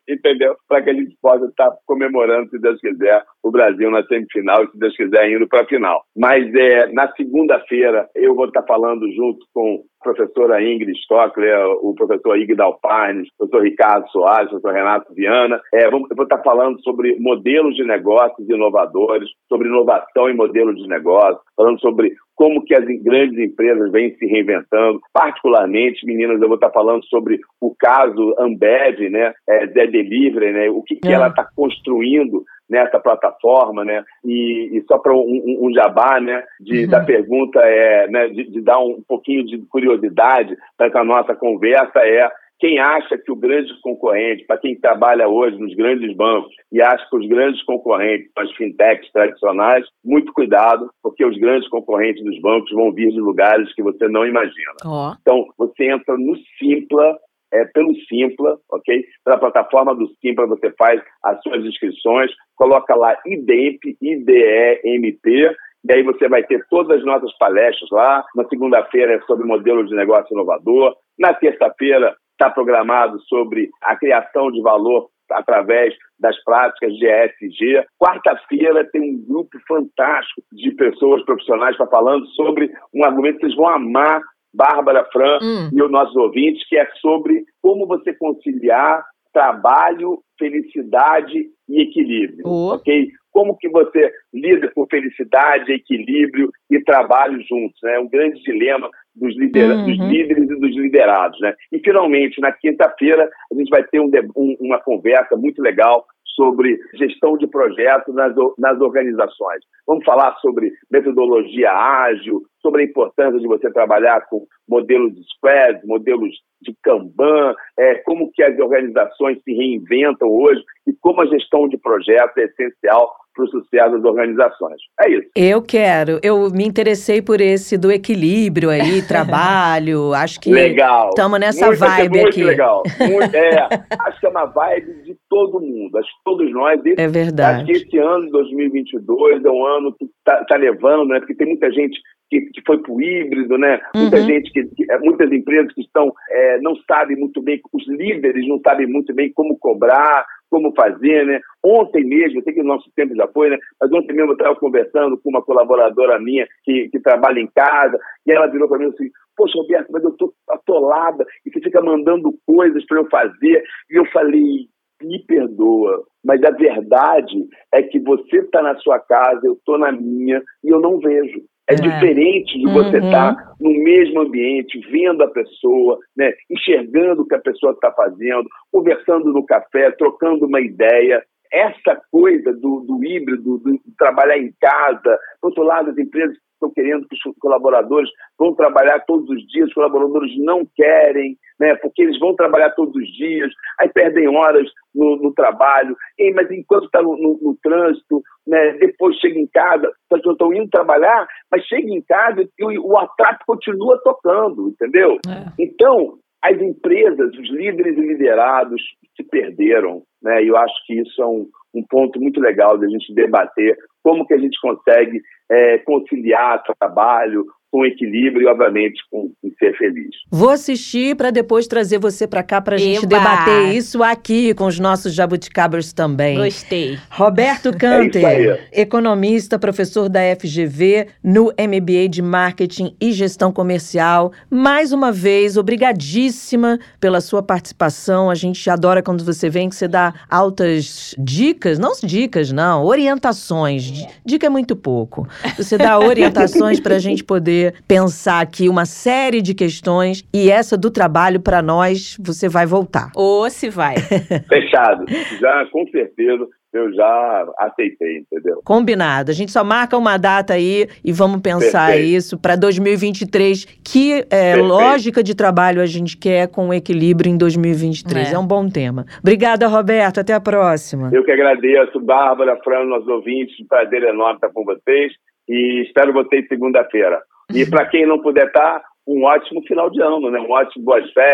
entendeu? Para que a gente possa estar comemorando, se Deus quiser, o Brasil na semifinal e, se Deus quiser, indo para a final. Mas é, na segunda-feira eu vou estar falando junto com a professora Ingrid Stockler, o professor Igdal Parnes, o professor Ricardo Soares, o professor Renato Viana. É, vamos, eu vou estar falando sobre modelos de negócios inovadores, sobre inovação em modelos de negócio, falando sobre como que as grandes empresas vêm se reinventando. Particularmente, meninas, eu vou estar falando sobre o caso Ambev, né, é, Zé Delivery, né, o que, que é. ela está construindo nessa plataforma, né? E, e só para um, um, um jabá, né? De, uhum. Da pergunta, é, né? de, de dar um pouquinho de curiosidade para essa nossa conversa é quem acha que o grande concorrente, para quem trabalha hoje nos grandes bancos e acha que os grandes concorrentes, as fintechs tradicionais, muito cuidado, porque os grandes concorrentes dos bancos vão vir de lugares que você não imagina. Oh. Então, você entra no Simpla, É, pelo Simpla, ok? Pela plataforma do Simpla você faz as suas inscrições, coloca lá I D E M P, I D E M P, e aí você vai ter todas as nossas palestras lá. Na segunda-feira é sobre modelo de negócio inovador. Na terça-feira está programado sobre a criação de valor através das práticas de E S G. Quarta-feira tem um grupo fantástico de pessoas profissionais para falando sobre um argumento que vocês vão amar, Bárbara, Fran hum. e os nossos ouvintes, que é sobre como você conciliar trabalho, felicidade e equilíbrio, oh. ok? Como que você lida com felicidade, equilíbrio e trabalho juntos, né? É um grande dilema dos, lidera- uhum. dos líderes e dos liderados, né? E, finalmente, na quinta-feira, a gente vai ter um, um, uma conversa muito legal sobre gestão de projetos nas, nas organizações. Vamos falar sobre metodologia ágil, sobre a importância de você trabalhar com modelos de squad, modelos de Kanban, é, como que as organizações se reinventam hoje e como a gestão de projetos é essencial para o sucesso das organizações. É isso.
Eu quero. Eu me interessei por esse do equilíbrio aí, trabalho. Acho que estamos nessa
muito,
vibe
muito
aqui.
Legal. Muito legal. É, acho que é uma vibe de todo mundo. Acho que todos nós... Esse,
é verdade.
Acho que esse ano de dois mil e vinte e dois é um ano que está tá levando, né? Porque tem muita gente que, que foi para o híbrido, né? Muita uhum. gente, que, que, muitas empresas que estão, é, não sabem muito bem, os líderes não sabem muito bem como cobrar, como fazer, né? Ontem mesmo, eu sei que o nosso tempo já foi, né? Mas ontem mesmo eu estava conversando com uma colaboradora minha que, que trabalha em casa, e ela virou para mim assim, poxa, Roberto, mas eu estou atolada, e você fica mandando coisas para eu fazer. E eu falei, me perdoa, mas a verdade é que você está na sua casa, eu estou na minha, e eu não vejo. É, é diferente de você estar uhum. tá no mesmo ambiente, vendo a pessoa, né, enxergando o que a pessoa está fazendo, conversando no café, trocando uma ideia. Essa coisa do, do híbrido, do, do trabalhar em casa, por outro lado, as empresas estão querendo que os colaboradores vão trabalhar todos os dias, os colaboradores não querem, né, porque eles vão trabalhar todos os dias, aí perdem horas no, no trabalho, e, mas enquanto está no, no, no trânsito, né, depois chega em casa, as pessoas estão indo trabalhar, mas chega em casa e o, o WhatsApp continua tocando, entendeu? É. Então, as empresas, os líderes e liderados se perderam, né? E eu acho que isso é um, um ponto muito legal de a gente debater como que a gente consegue é, conciliar trabalho com equilíbrio e, obviamente, com, com ser feliz.
Vou assistir para depois trazer você para cá para a gente debater isso aqui com os nossos jabuticabers também.
Gostei.
Roberto Canter, é economista, professor da F G V no M B A de Marketing e Gestão Comercial. Mais uma vez, obrigadíssima pela sua participação. A gente adora quando você vem, que você dá altas dicas, não dicas, não, orientações. Dica é muito pouco. Você dá orientações para a gente poder pensar aqui uma série de questões, e essa do trabalho, para nós, você vai voltar.
Ou se vai.
Fechado. Já, com certeza, eu já aceitei, entendeu?
Combinado. A gente só marca uma data aí e vamos pensar Perfeito. Isso para dois mil e vinte e três. Que é, lógica de trabalho a gente quer com equilíbrio em dois mil e vinte e três? É. é um bom tema. Obrigada, Roberto. Até a próxima.
Eu que agradeço, Bárbara, Fran, nossos ouvintes. Um prazer enorme estar com vocês. E espero vocês segunda-feira. E para quem não puder estar, um ótimo final de ano, né? Um ótimo boas férias,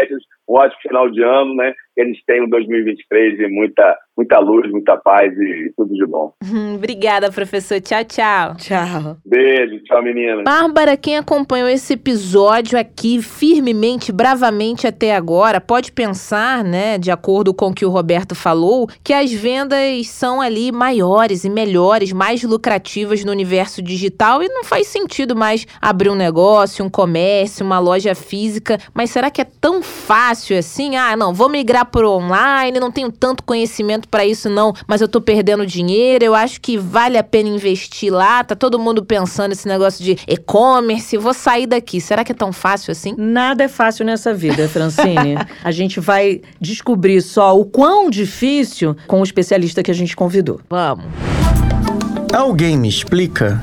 um ótimo final de ano, né? Que a gente tenha um dois mil e vinte e três e muita, muita luz, muita paz e, e tudo de bom.
Hum, obrigada, professor. Tchau, tchau.
Tchau.
Beijo, tchau, meninas.
Bárbara, quem acompanhou esse episódio aqui firmemente, bravamente até agora, pode pensar, né, de acordo com o que o Roberto falou, que as vendas são ali maiores e melhores, mais lucrativas no universo digital e não faz sentido mais abrir um negócio, um comércio, uma loja física. Mas será que é tão fácil assim? Ah, não, vou migrar pro online, não tenho tanto conhecimento para isso não, mas eu tô perdendo dinheiro, eu acho que vale a pena investir lá, tá todo mundo pensando nesse negócio de e-commerce, vou sair daqui. Será que é tão fácil assim?
Nada é fácil nessa vida, Francine. A gente vai descobrir só o quão difícil com o especialista que a gente convidou.
Vamos.
Alguém me explica?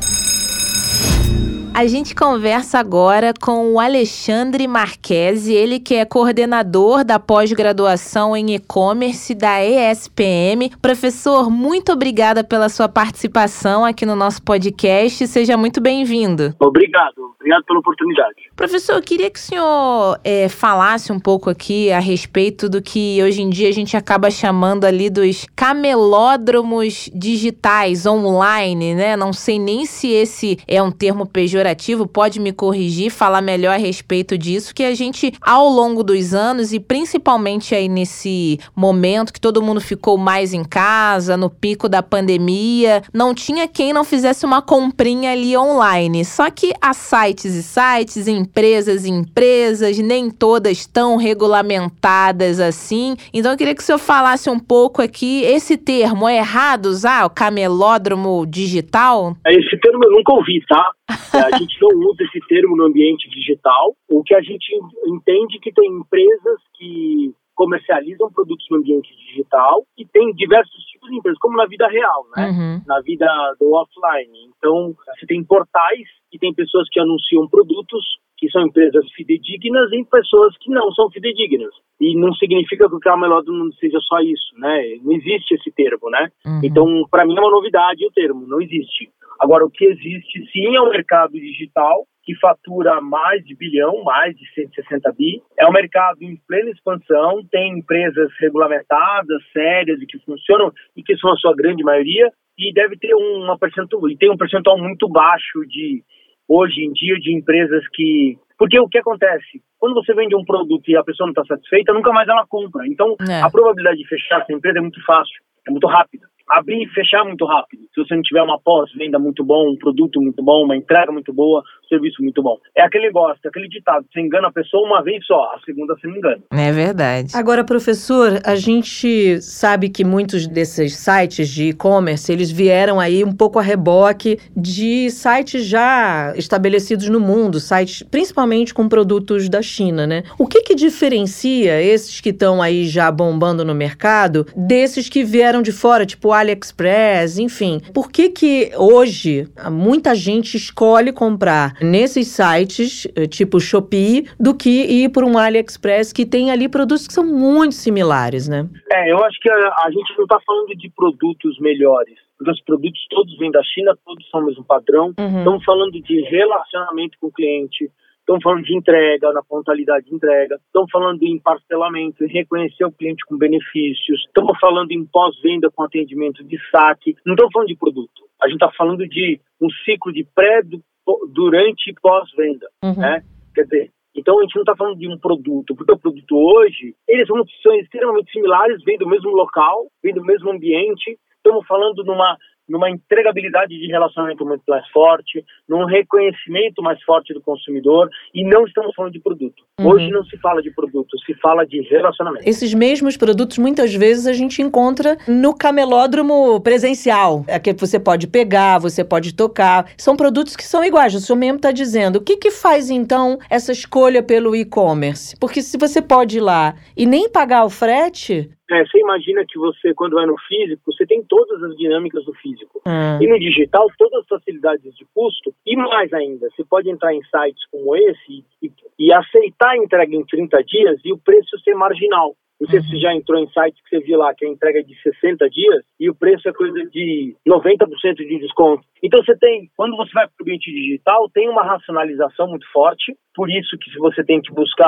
A gente conversa agora com o Alexandre Marchesi, ele que é coordenador da pós-graduação em e-commerce da E S P M. Professor, muito obrigada pela sua participação aqui no nosso podcast. Seja muito bem-vindo.
Obrigado. Obrigado pela oportunidade.
Professor, eu queria que o senhor é, falasse um pouco aqui a respeito do que hoje em dia a gente acaba chamando ali dos camelódromos digitais online, né? Não sei nem se esse é um termo pejorativo, pode me corrigir, falar melhor a respeito disso, que a gente, ao longo dos anos, e principalmente aí nesse momento que todo mundo ficou mais em casa, no pico da pandemia, não tinha quem não fizesse uma comprinha ali online. Só que há sites e sites, empresas e empresas, nem todas tão regulamentadas assim. Então eu queria que o senhor falasse um pouco aqui, esse termo é errado usar, o camelódromo digital?
Esse termo eu nunca ouvi, tá? A gente não usa esse termo no ambiente digital. O que a gente entende que tem empresas que comercializam produtos no ambiente digital e tem diversos tipos de empresas, como na vida real, né?
Uhum.
Na vida do offline. Então, você tem portais e tem pessoas que anunciam produtos que são empresas fidedignas e pessoas que não são fidedignas. E não significa que o camelódromo não seja só isso, né? Não existe esse termo, né?
Uhum.
Então, para mim é uma novidade o termo, não existe. Agora, o que existe sim é um mercado digital que fatura mais de bilhão, mais de cento e sessenta bi. É um mercado em plena expansão, tem empresas regulamentadas, sérias e que funcionam e que são a sua grande maioria e deve ter uma percentual, e tem um percentual muito baixo de, hoje em dia, de empresas que... Porque o que acontece? Quando você vende um produto e a pessoa não está satisfeita, nunca mais ela compra. Então,
é.
a probabilidade de fechar essa empresa é muito fácil, é muito rápida. Abrir e fechar muito rápido. Se você não tiver uma pós-venda muito bom, um produto muito bom, uma entrega muito boa, um serviço muito bom. É aquele negócio, aquele ditado, você engana a pessoa uma vez só, a segunda você não engana.
É verdade.
Agora, professor, a gente sabe que muitos desses sites de e-commerce, eles vieram aí um pouco a reboque de sites já estabelecidos no mundo, sites principalmente com produtos da China, né? O que que diferencia esses que estão aí já bombando no mercado desses que vieram de fora, tipo AliExpress, enfim. Por que que hoje muita gente escolhe comprar nesses sites, tipo Shopee, do que ir por um AliExpress que tem ali produtos que são muito similares, né?
É, eu acho que a, a gente não está falando de produtos melhores, porque os produtos todos vêm da China, todos são o mesmo padrão.
Uhum.
Estamos falando de relacionamento com o cliente, estamos falando de entrega, na pontualidade de entrega, estamos falando em parcelamento, em reconhecer o cliente com benefícios, estamos falando em pós-venda com atendimento de saque, não estamos falando de produto. A gente está falando de um ciclo de pré, durante e pós-venda,
uhum.
né? Quer dizer, então a gente não está falando de um produto, porque o produto hoje, eles são, são extremamente similares, vêm do mesmo local, vêm do mesmo ambiente, estamos falando numa... numa entregabilidade de relacionamento muito mais forte, num reconhecimento mais forte do consumidor, e não estamos falando de produto. Uhum. Hoje não se fala de produto, se fala de relacionamento.
Esses mesmos produtos, muitas vezes, a gente encontra no camelódromo presencial. É que você pode pegar, você pode tocar. São produtos que são iguais, o senhor mesmo está dizendo. O que que faz, então, essa escolha pelo e-commerce? Porque se você pode ir lá e nem pagar o frete...
É, você imagina que você, quando vai no físico, você tem todas as dinâmicas do físico.
Hum.
E no digital, todas as facilidades de custo. E mais ainda, você pode entrar em sites como esse e, e aceitar a entrega em trinta dias e o preço ser marginal. Não sei se você já entrou em sites que você viu lá que a entrega é de sessenta dias e o preço é coisa de noventa por cento de desconto. Então você tem, quando você vai para o ambiente digital, tem uma racionalização muito forte, por isso que você tem que buscar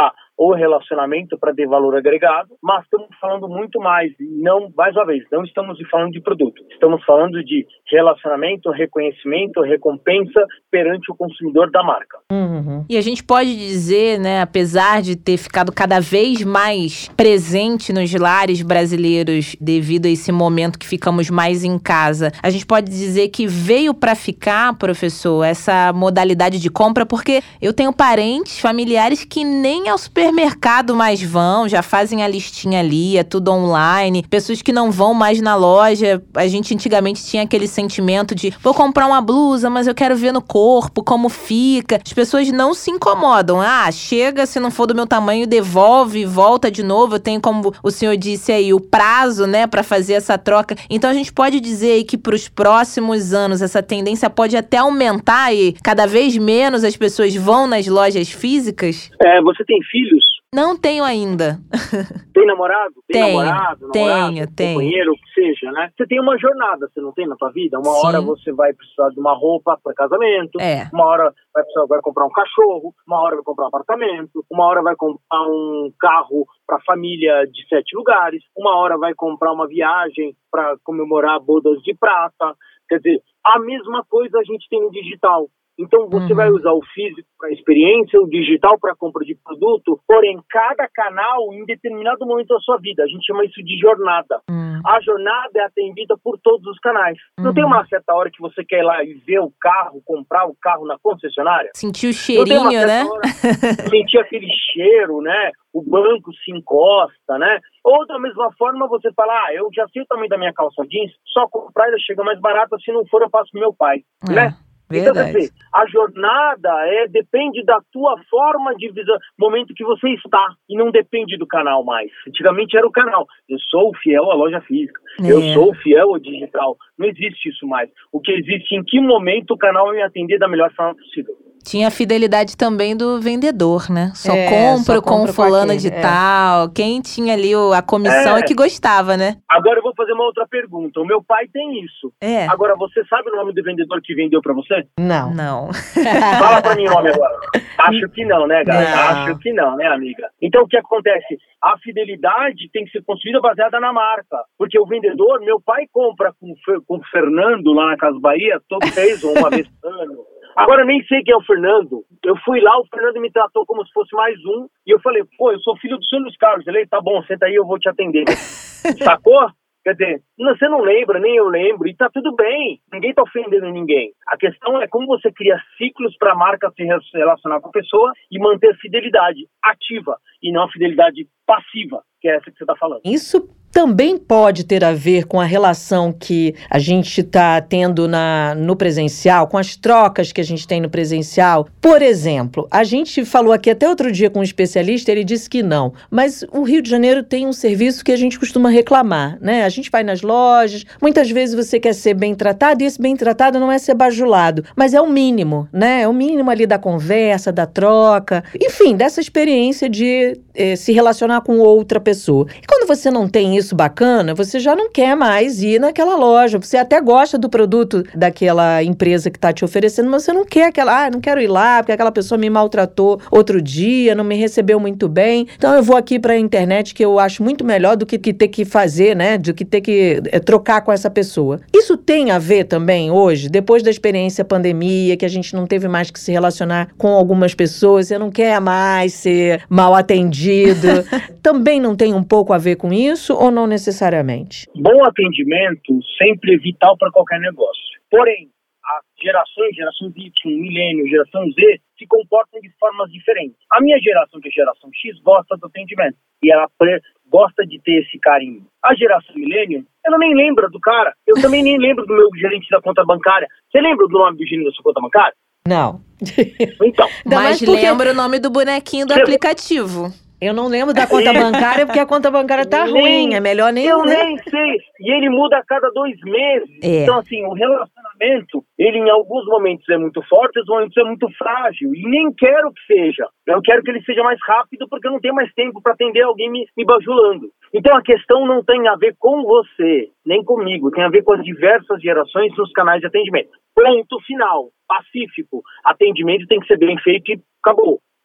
ou relacionamento para ter valor agregado, mas estamos falando muito mais, não, mais uma vez, não estamos falando de produto, estamos falando de relacionamento, reconhecimento, recompensa perante o consumidor da marca.
Uhum.
E a gente pode dizer, né, apesar de ter ficado cada vez mais presente nos lares brasileiros devido a esse momento que ficamos mais em casa, a gente pode dizer que veio para ficar, professor, essa modalidade de compra, porque eu tenho parentes, familiares que nem ao supermercado mais vão, já fazem a listinha ali, é tudo online, pessoas que não vão mais na loja. A gente antigamente tinha aquele sentimento de vou comprar uma blusa, mas eu quero ver no corpo como fica. As pessoas não se incomodam. Ah, chega, se não for do meu tamanho, devolve, volta de novo. Eu tenho, como o senhor disse aí, o prazo, né, para fazer essa troca. Então a gente pode dizer aí que para os próximos anos essa tendência pode até aumentar e cada vez menos as pessoas vão nas lojas físicas?
É, você tem filhos?
Não tenho ainda.
Tem namorado? Tem
tenho,
namorado,
tenho,
namorado,
tenho.
companheiro, o que seja, né? Você tem uma jornada, você não tem na tua vida? Uma
Sim.
hora você vai precisar de uma roupa para casamento,
É.
uma hora vai precisar vai comprar um cachorro, uma hora vai comprar um apartamento, uma hora vai comprar um carro para família de sete lugares, uma hora vai comprar uma viagem para comemorar bodas de prata. Quer dizer, a mesma coisa a gente tem no digital. Então, você uhum. vai usar o físico para a experiência, o digital para a compra de produto, porém, cada canal, em determinado momento da sua vida, a gente chama isso de jornada. Uhum. A jornada é atendida por todos os canais. Uhum. Não tem uma certa hora que você quer ir lá e ver o carro, comprar o carro na concessionária?
Sentir o cheirinho, né?
Hora, sentir aquele cheiro, né? O banco se encosta, né? Ou da mesma forma você fala, ah, eu já sei o tamanho da minha calça jeans, só comprar ela chega mais barata, se não for eu passo pro meu pai, é. né? Então, quer dizer, a jornada é, depende da tua forma de visão, momento que você está, e não depende do canal mais. Antigamente era o canal. Eu sou fiel à loja física. É. Eu sou fiel ao digital. Não existe isso mais. O que existe é em que momento o canal vai me atender da melhor forma possível.
Tinha a fidelidade também do vendedor, né? Só
é,
compro
só
com
compro
fulano
com
de
é.
tal. Quem tinha ali a comissão é. é que gostava, né?
Agora eu vou fazer uma outra pergunta. O meu pai tem isso.
É.
Agora, você sabe o nome do vendedor que vendeu pra você?
Não.
Não.
Fala pra mim o nome agora. Acho que não, né, gata? Não. Acho que não, né, amiga? Então, o que acontece? A fidelidade tem que ser construída baseada na marca. Porque o vendedor, meu pai compra com, com o Fernando lá na Casa Bahia todo mês ou uma vez por ano. Agora eu nem sei quem é o Fernando. Eu fui lá, o Fernando me tratou como se fosse mais um. E eu falei, pô, eu sou filho do senhor Luiz Carlos. Ele, tá bom, senta aí, eu vou te atender. Sacou? Quer dizer, você não lembra, nem eu lembro, e tá tudo bem. Ninguém tá ofendendo ninguém. A questão é como você cria ciclos para a marca se relacionar com a pessoa e manter a fidelidade ativa e não a fidelidade passiva, que é essa que você tá falando.
Isso também pode ter a ver com a relação que a gente está tendo na, no presencial, com as trocas que a gente tem no presencial. Por exemplo, a gente falou aqui até outro dia com um especialista, ele disse que não, mas o Rio de Janeiro tem um serviço que a gente costuma reclamar, né? A gente vai nas lojas, muitas vezes você quer ser bem tratado e esse bem tratado não é ser bajulado, mas é o mínimo, né? É o mínimo ali da conversa, da troca, enfim, dessa experiência de eh, se relacionar com outra pessoa. E quando você não tem isso bacana, você já não quer mais ir naquela loja. Você até gosta do produto daquela empresa que está te oferecendo, mas você não quer aquela, ah, não quero ir lá porque aquela pessoa me maltratou outro dia, não me recebeu muito bem. Então eu vou aqui para a internet, que eu acho muito melhor do que, que ter que fazer, né? Do que ter que é, trocar com essa pessoa. Isso tem a ver também hoje, depois da experiência pandemia, que a gente não teve mais que se relacionar com algumas pessoas, você não quer mais ser mal atendido. Também não tem um pouco a ver com isso ou não necessariamente?
Bom atendimento sempre é vital para qualquer negócio. Porém, as gerações, geração Y, milênio, geração Z, se comportam de formas diferentes. A minha geração, que é a geração X, gosta do atendimento. E ela pre- gosta de ter esse carinho. A geração milênio, ela nem lembra do cara. Eu também nem lembro do meu gerente da conta bancária. Você lembra do nome do gerente da sua conta bancária?
Não.
Então.
Mas porque... lembra o nome do bonequinho do
Você...
aplicativo.
Eu não lembro da conta bancária porque a conta bancária tá nem, ruim, é melhor nem...
Eu
né?
nem sei, e ele muda a cada dois meses.
É.
Então, assim, o relacionamento, ele em alguns momentos é muito forte, em outros momentos é muito frágil, e nem quero que seja. Eu quero que ele seja mais rápido porque eu não tenho mais tempo para atender alguém me, me bajulando. Então, a questão não tem a ver com você, nem comigo, tem a ver com as diversas gerações nos canais de atendimento. Ponto final, pacífico. Atendimento tem que ser bem feito e acabou.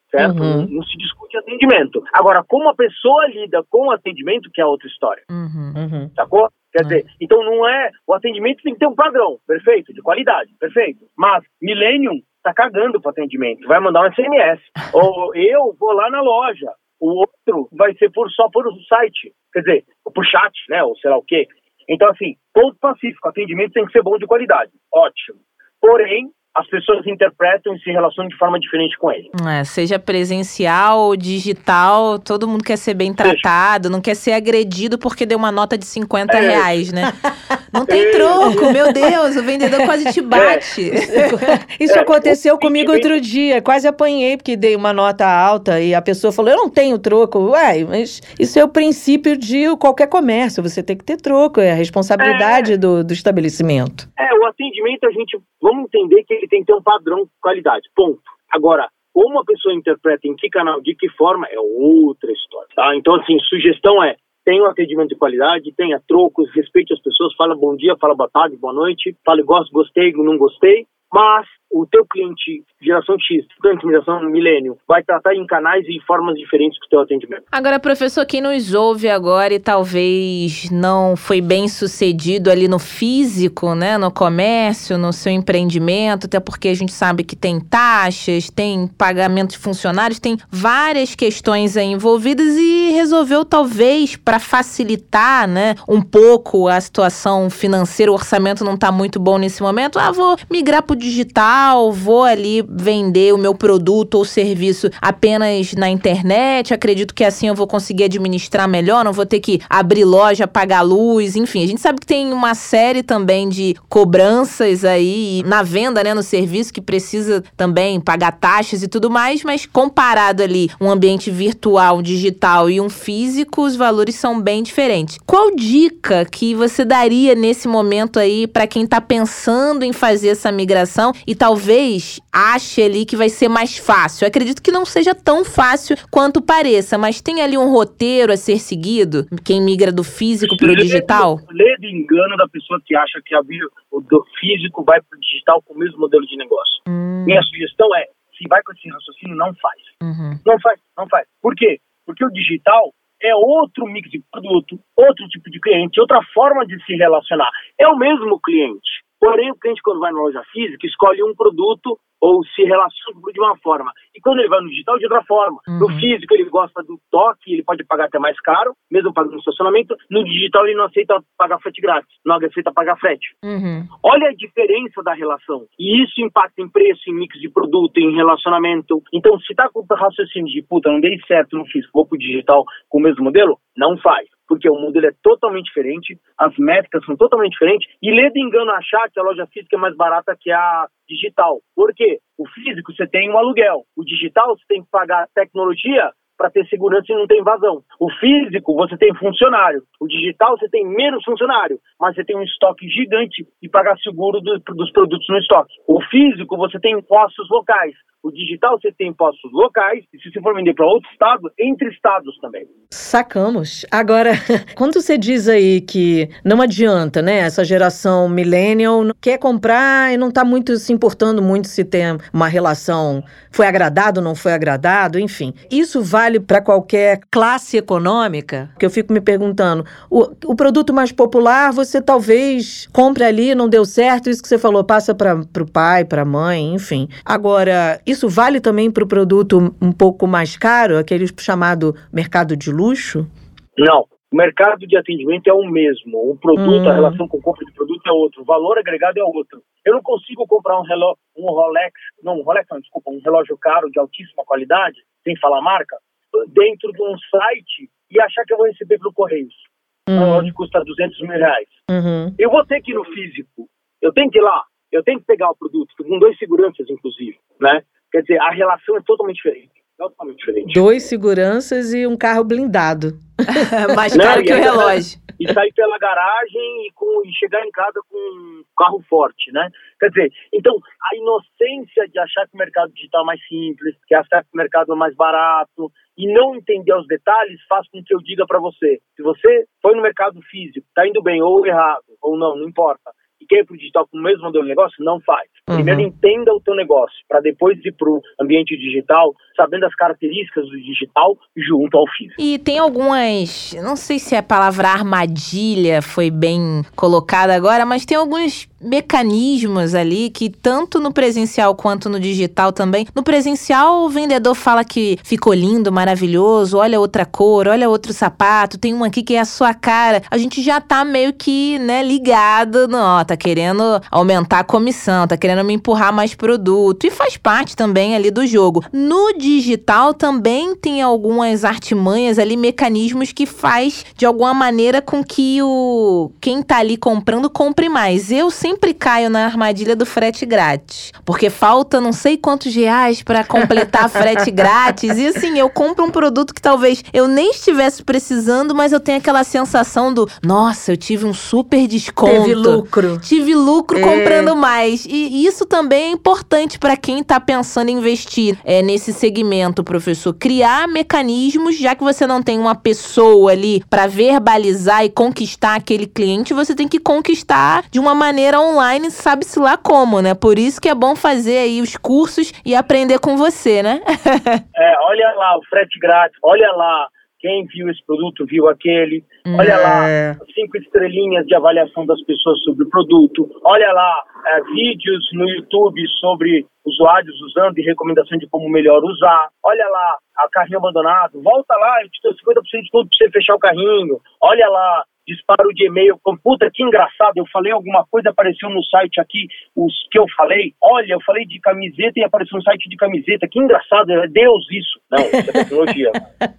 certo?
Uhum.
Não, não se discute atendimento. Agora, como a pessoa lida com o atendimento, que é outra história.
Uhum.
Uhum.
Sacou? Quer
É.
dizer, então não é... O atendimento tem que ter um padrão, perfeito, de qualidade, perfeito. Mas Millennium tá cagando pro atendimento, vai mandar um S M S. Ou eu vou lá na loja, o outro vai ser por, só por site, quer dizer, por chat, né, ou sei lá o quê. Então, assim, ponto pacífico, atendimento tem que ser bom de qualidade, ótimo. Porém, as pessoas interpretam e se relacionam de forma diferente com ele.
É, seja presencial ou digital, todo mundo quer ser bem tratado, não quer ser agredido porque deu uma nota de cinquenta
É.
reais, né? Não tem troco, meu Deus, o vendedor quase te bate.
Isso
É,
aconteceu
o
comigo
sentimento-
outro dia. Quase apanhei porque dei uma nota alta e a pessoa falou, eu não tenho troco. Ué, mas isso é o princípio de qualquer comércio. Você tem que ter troco, é a responsabilidade
É.
do, do estabelecimento.
É, o atendimento a gente, vamos entender que ele tem que ter um padrão de qualidade, ponto. Agora, como a pessoa interpreta em que canal, de que forma, é outra história, tá? Então, assim, sugestão é, tenha um atendimento de qualidade, tenha trocos, respeite as pessoas, fala bom dia, fala boa tarde, boa noite, fale gosto, gostei, não gostei, mas o teu cliente geração X, cliente geração milênio, vai tratar em canais e formas diferentes que o teu atendimento.
Agora, professor, quem nos ouve agora e talvez não foi bem sucedido ali no físico, né, no comércio, no seu empreendimento, até porque a gente sabe que tem taxas, tem pagamento de funcionários, tem várias questões aí envolvidas e resolveu talvez para facilitar, né, um pouco a situação financeira, o orçamento não está muito bom nesse momento, ah, vou migrar para o digital, vou ali vender o meu produto ou serviço apenas na internet, acredito que assim eu vou conseguir administrar melhor, não vou ter que abrir loja, pagar luz, enfim, a gente sabe que tem uma série também de cobranças aí na venda, né, no serviço, que precisa também pagar taxas e tudo mais, mas comparado ali um ambiente virtual, digital e um físico, os valores são bem diferentes. Qual dica que você daria nesse momento aí para quem está pensando em fazer essa migração e talvez ache ali que vai ser mais fácil? Eu acredito que não seja tão fácil quanto pareça, mas tem ali um roteiro a ser seguido? Quem migra do físico para o digital?
Ledo engano da pessoa que acha que abrir o do físico vai para o digital com o mesmo modelo de negócio.
Hum,
Minha sugestão é, se vai com esse raciocínio, não faz.
uhum.
Não faz, não faz. Por quê? Porque o digital é outro mix de produto, outro tipo de cliente, outra forma de se relacionar. É o mesmo cliente. Porém, o cliente, quando vai na loja física, escolhe um produto ou se relaciona de uma forma. E quando ele vai no digital, de outra forma.
Uhum.
No físico, ele gosta do toque, ele pode pagar até mais caro, mesmo pagando no estacionamento. No digital, ele não aceita pagar frete grátis, não aceita pagar frete.
Uhum.
Olha a diferença da relação. E isso impacta em preço, em mix de produto, em relacionamento. Então, se tá com o raciocínio de, puta, não dei certo no físico, vou pro digital com o mesmo modelo, não faz. Porque o modelo é totalmente diferente, as métricas são totalmente diferentes, e lê de engano achar que a loja física é mais barata que a digital. Por quê? O físico você tem um aluguel, o digital você tem que pagar tecnologia para ter segurança e não tem invasão. O físico você tem funcionário, o digital você tem menos funcionário, mas você tem um estoque gigante e pagar seguro do, dos produtos no estoque. O físico você tem impostos locais, o digital você tem impostos locais e se você for vender para outro estado, entre estados também.
Sacamos. Agora, quando você diz aí que não adianta, né, essa geração millennial quer comprar e não está muito se importando muito se tem uma relação, foi agradado, não foi agradado, enfim. Isso vale para qualquer classe econômica? Que eu fico me perguntando, o, o produto mais popular você talvez compre ali, não deu certo, isso que você falou, passa para o pai, para a mãe, enfim. Agora, isso vale também para o produto um pouco mais caro, aquele chamado mercado de luxo?
Não. O mercado de atendimento é o mesmo. O produto,
Hum.
a relação com compra de produto é outro. O valor agregado é outro. Eu não consigo comprar um relógio, um Rolex, não, um Rolex não, desculpa, um relógio caro de altíssima qualidade, sem falar marca, dentro de um site e achar que eu vou receber pelo Correios. Um
Hum.
relógio que custa duzentos mil reais.
Uhum.
Eu vou ter que ir no físico. Eu tenho que ir lá. Eu tenho que pegar o produto, com dois seguranças, inclusive, né? Quer dizer, a relação é totalmente diferente. Totalmente diferente.
Dois seguranças e um carro blindado.
Mais
Não,
caro
e
que o
aí-
relógio.
E sair pela garagem e, com, e chegar em casa com um carro forte, né? Quer dizer, então, a inocência de achar que o mercado digital é mais simples, que achar que o mercado é mais barato, e não entender os detalhes, faz com que eu diga para você, se você foi no mercado físico, tá indo bem ou errado, ou não, não importa, e quer ir pro digital com o mesmo modelo de negócio, não faz. Primeiro
Uhum.
entenda o teu negócio, para depois ir para o ambiente digital, sabendo as características do digital junto ao físico.
E tem algumas, não sei se a palavra armadilha foi bem colocada agora, mas tem alguns mecanismos ali que tanto no presencial quanto no digital também. No presencial o vendedor fala que ficou lindo, maravilhoso, olha outra cor, olha outro sapato, tem um aqui que é a sua cara. A gente já tá meio que, né, ligado, no, ó, tá querendo aumentar a comissão, tá querendo me empurrar mais produto e faz parte também ali do jogo. No digital também tem algumas artimanhas ali, mecanismos que faz de alguma maneira com que o quem tá ali comprando compre mais. Eu sempre caio na armadilha do frete grátis, porque falta não sei quantos reais pra completar frete grátis e assim, eu compro um produto que talvez eu nem estivesse precisando, mas eu tenho aquela sensação do, nossa, eu tive um super desconto.
Teve lucro.
Tive lucro
É.
comprando mais. E isso também é importante para quem tá pensando em investir é, nesse segmento, professor. Criar mecanismos, já que você não tem uma pessoa ali para verbalizar e conquistar aquele cliente, você tem que conquistar de uma maneira online, sabe-se lá como, né? Por isso que é bom fazer aí os cursos e aprender com você, né?
É, olha lá o frete grátis, olha lá quem viu esse produto, viu aquele, olha lá
É.
cinco estrelinhas de avaliação das pessoas sobre o produto, olha lá é, vídeos no YouTube sobre usuários usando e recomendação de como melhor usar, olha lá a carrinho abandonado, volta lá, eu te dou cinquenta por cento de tudo para você fechar o carrinho, olha lá, disparo de e-mail, puta, que engraçado, eu falei alguma coisa, apareceu no site aqui, os que eu falei, olha, eu falei de camiseta e apareceu no site de camiseta, que engraçado, é Deus isso. Não, isso é tecnologia.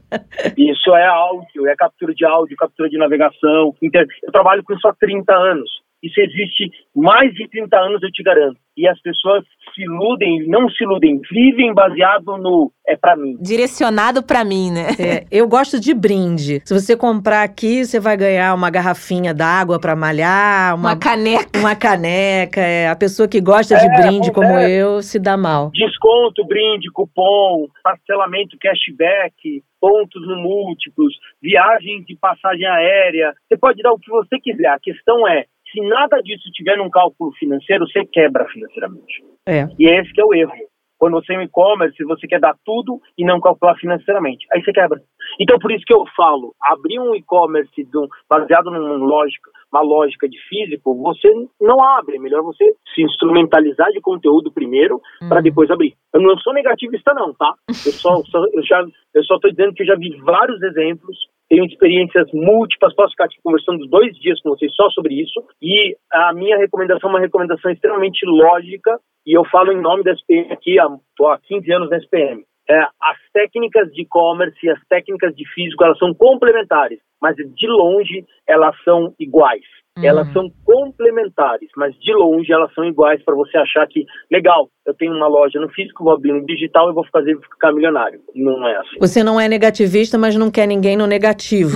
Isso é áudio, é captura de áudio, captura de navegação, inter... eu trabalho com isso há trinta anos. Isso existe mais de trinta anos, eu te garanto. E as pessoas se iludem, não se iludem, vivem baseado no é pra mim.
Direcionado pra mim, né?
É, eu gosto de brinde. Se você comprar aqui, você vai ganhar uma garrafinha d'água pra malhar, uma,
Uma caneca.
uma caneca. É, a pessoa que gosta de
É,
brinde como
acontece.
eu se dá mal.
Desconto, brinde, cupom, parcelamento, cashback, pontos no múltiplos, viagem de passagem aérea. Você pode dar o que você quiser. A questão é, se nada disso tiver num cálculo financeiro, você quebra financeiramente.
É.
E é esse que é o erro. Quando você é um e-commerce, você quer dar tudo e não calcular financeiramente. Aí você quebra. Então, por isso que eu falo, abrir um e-commerce do- baseado numa lógica, uma lógica de físico, você não abre. É melhor você se instrumentalizar de conteúdo primeiro para depois abrir. Eu não sou negativista não, tá? Eu só, só, eu já, eu só tô dizendo que eu já vi vários exemplos, tenho experiências múltiplas, posso ficar aqui conversando dois dias com vocês só sobre isso. E a minha recomendação é uma recomendação extremamente lógica, e eu falo em nome da S P M aqui, estou há quinze anos na S P M. É, as técnicas de e-commerce e as técnicas de físico, elas são complementares, mas de longe elas são iguais. Elas são complementares, mas de longe elas são iguais para você achar que, legal, eu tenho uma loja no físico, vou abrir no digital e vou fazer ficar milionário. Não é assim.
Você não é negativista, mas não quer ninguém no negativo.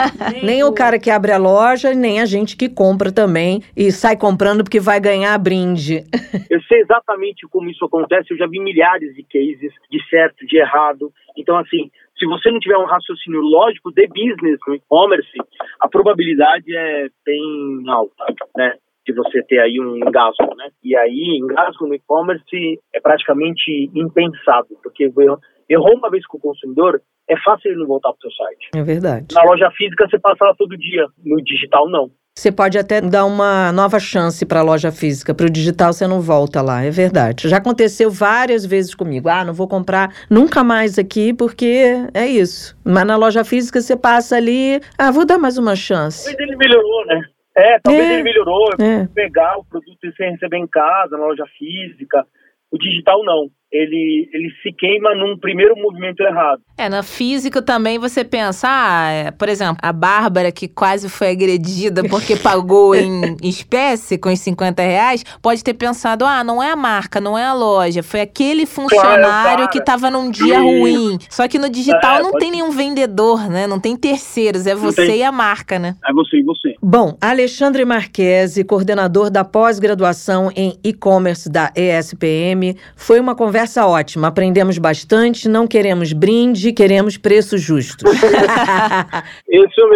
Nem o cara que abre a loja, nem a gente que compra também e sai comprando porque vai ganhar brinde.
Eu sei exatamente como isso acontece, eu já vi milhares de cases de certo, de errado. Então, assim, se você não tiver um raciocínio lógico de business no e-commerce, a probabilidade é bem alta, né? De você ter aí um engasgo, né? E aí, engasgo no e-commerce é praticamente impensado, porque errou uma vez com o consumidor, é fácil ele não voltar para o seu site.
É verdade.
Na loja física você passa lá todo dia, no digital não.
Você pode até dar uma nova chance para a loja física, para o digital você não volta lá, é verdade. Já aconteceu várias vezes comigo. Ah, não vou comprar nunca mais aqui porque é isso. Mas na loja física você passa ali, ah, vou dar mais uma chance.
Talvez ele melhorou, né? É, talvez
É.
ele melhorou.
É.
Pegar o produto e você receber em casa, na loja física. O digital não. Ele, ele se queima num primeiro movimento errado.
É, na física também você pensa, ah, é, por exemplo, a Bárbara que quase foi agredida porque pagou em espécie com os cinquenta reais, pode ter pensado, ah, não é a marca, não é a loja, foi aquele funcionário
Claro,
que
cara.
tava num dia
Isso.
ruim. Só que no digital
É,
não
pode
tem nenhum vendedor, né? Não tem terceiros, é você
tem.
e a marca, né?
É você e você.
Bom, Alexandre Marchese, coordenador da pós-graduação em e-commerce da E S P M, foi uma conversa ótima. Aprendemos bastante, não queremos brinde, queremos preços justos.
Esse é o meu.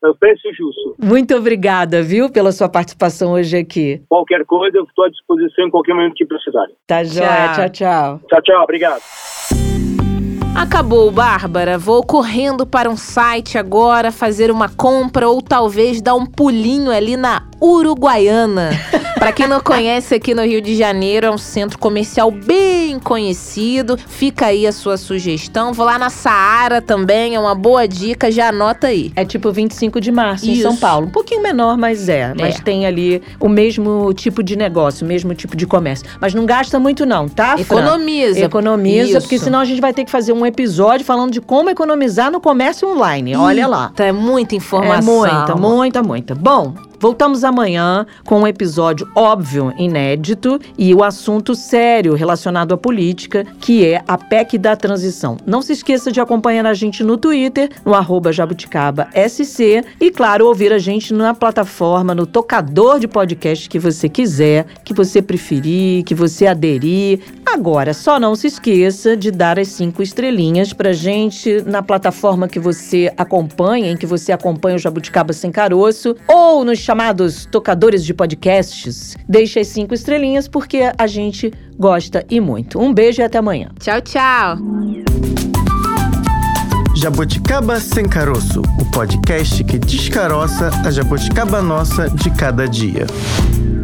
É o preço justo.
Muito obrigada, viu, pela sua participação hoje aqui.
Qualquer coisa, eu estou à disposição em qualquer momento que precisarem.
Tá joia, tchau, tchau.
Tchau, tchau, obrigado.
Acabou, Bárbara. Vou correndo para um site agora fazer uma compra ou talvez dar um pulinho ali na Uruguaiana. Para quem não conhece, aqui no Rio de Janeiro é um centro comercial bem conhecido. Fica aí a sua sugestão. Vou lá na Saara também, é uma boa dica, já anota aí.
É tipo vinte e cinco de março
Isso.
em São Paulo. Um pouquinho menor, mas é. Mas
É.
tem ali o mesmo tipo de negócio, o mesmo tipo de comércio. Mas não gasta muito não, tá, Fran?
Economiza.
Economiza,
Isso.
porque senão a gente vai ter que fazer um episódio falando de como economizar no comércio online. Olha lá.
Eita, é muita informação.
É muita, muita, muita. Bom, voltamos amanhã com um episódio óbvio, inédito, e o assunto sério relacionado à política, que é a P E C da transição. Não se esqueça de acompanhar a gente no Twitter, no arroba Jabuticaba S C, e, claro, ouvir a gente na plataforma, no tocador de podcast que você quiser, que você preferir, que você aderir. Agora, só não se esqueça de dar as cinco estrelinhas pra gente na plataforma que você acompanha, em que você acompanha o Jabuticaba Sem Caroço, ou nos chamados tocadores de podcasts. Deixe as cinco estrelinhas porque a gente gosta e muito. Um beijo e até amanhã.
Tchau, tchau.
Jabuticaba Sem Caroço, o podcast que descaroça a jabuticaba nossa de cada dia.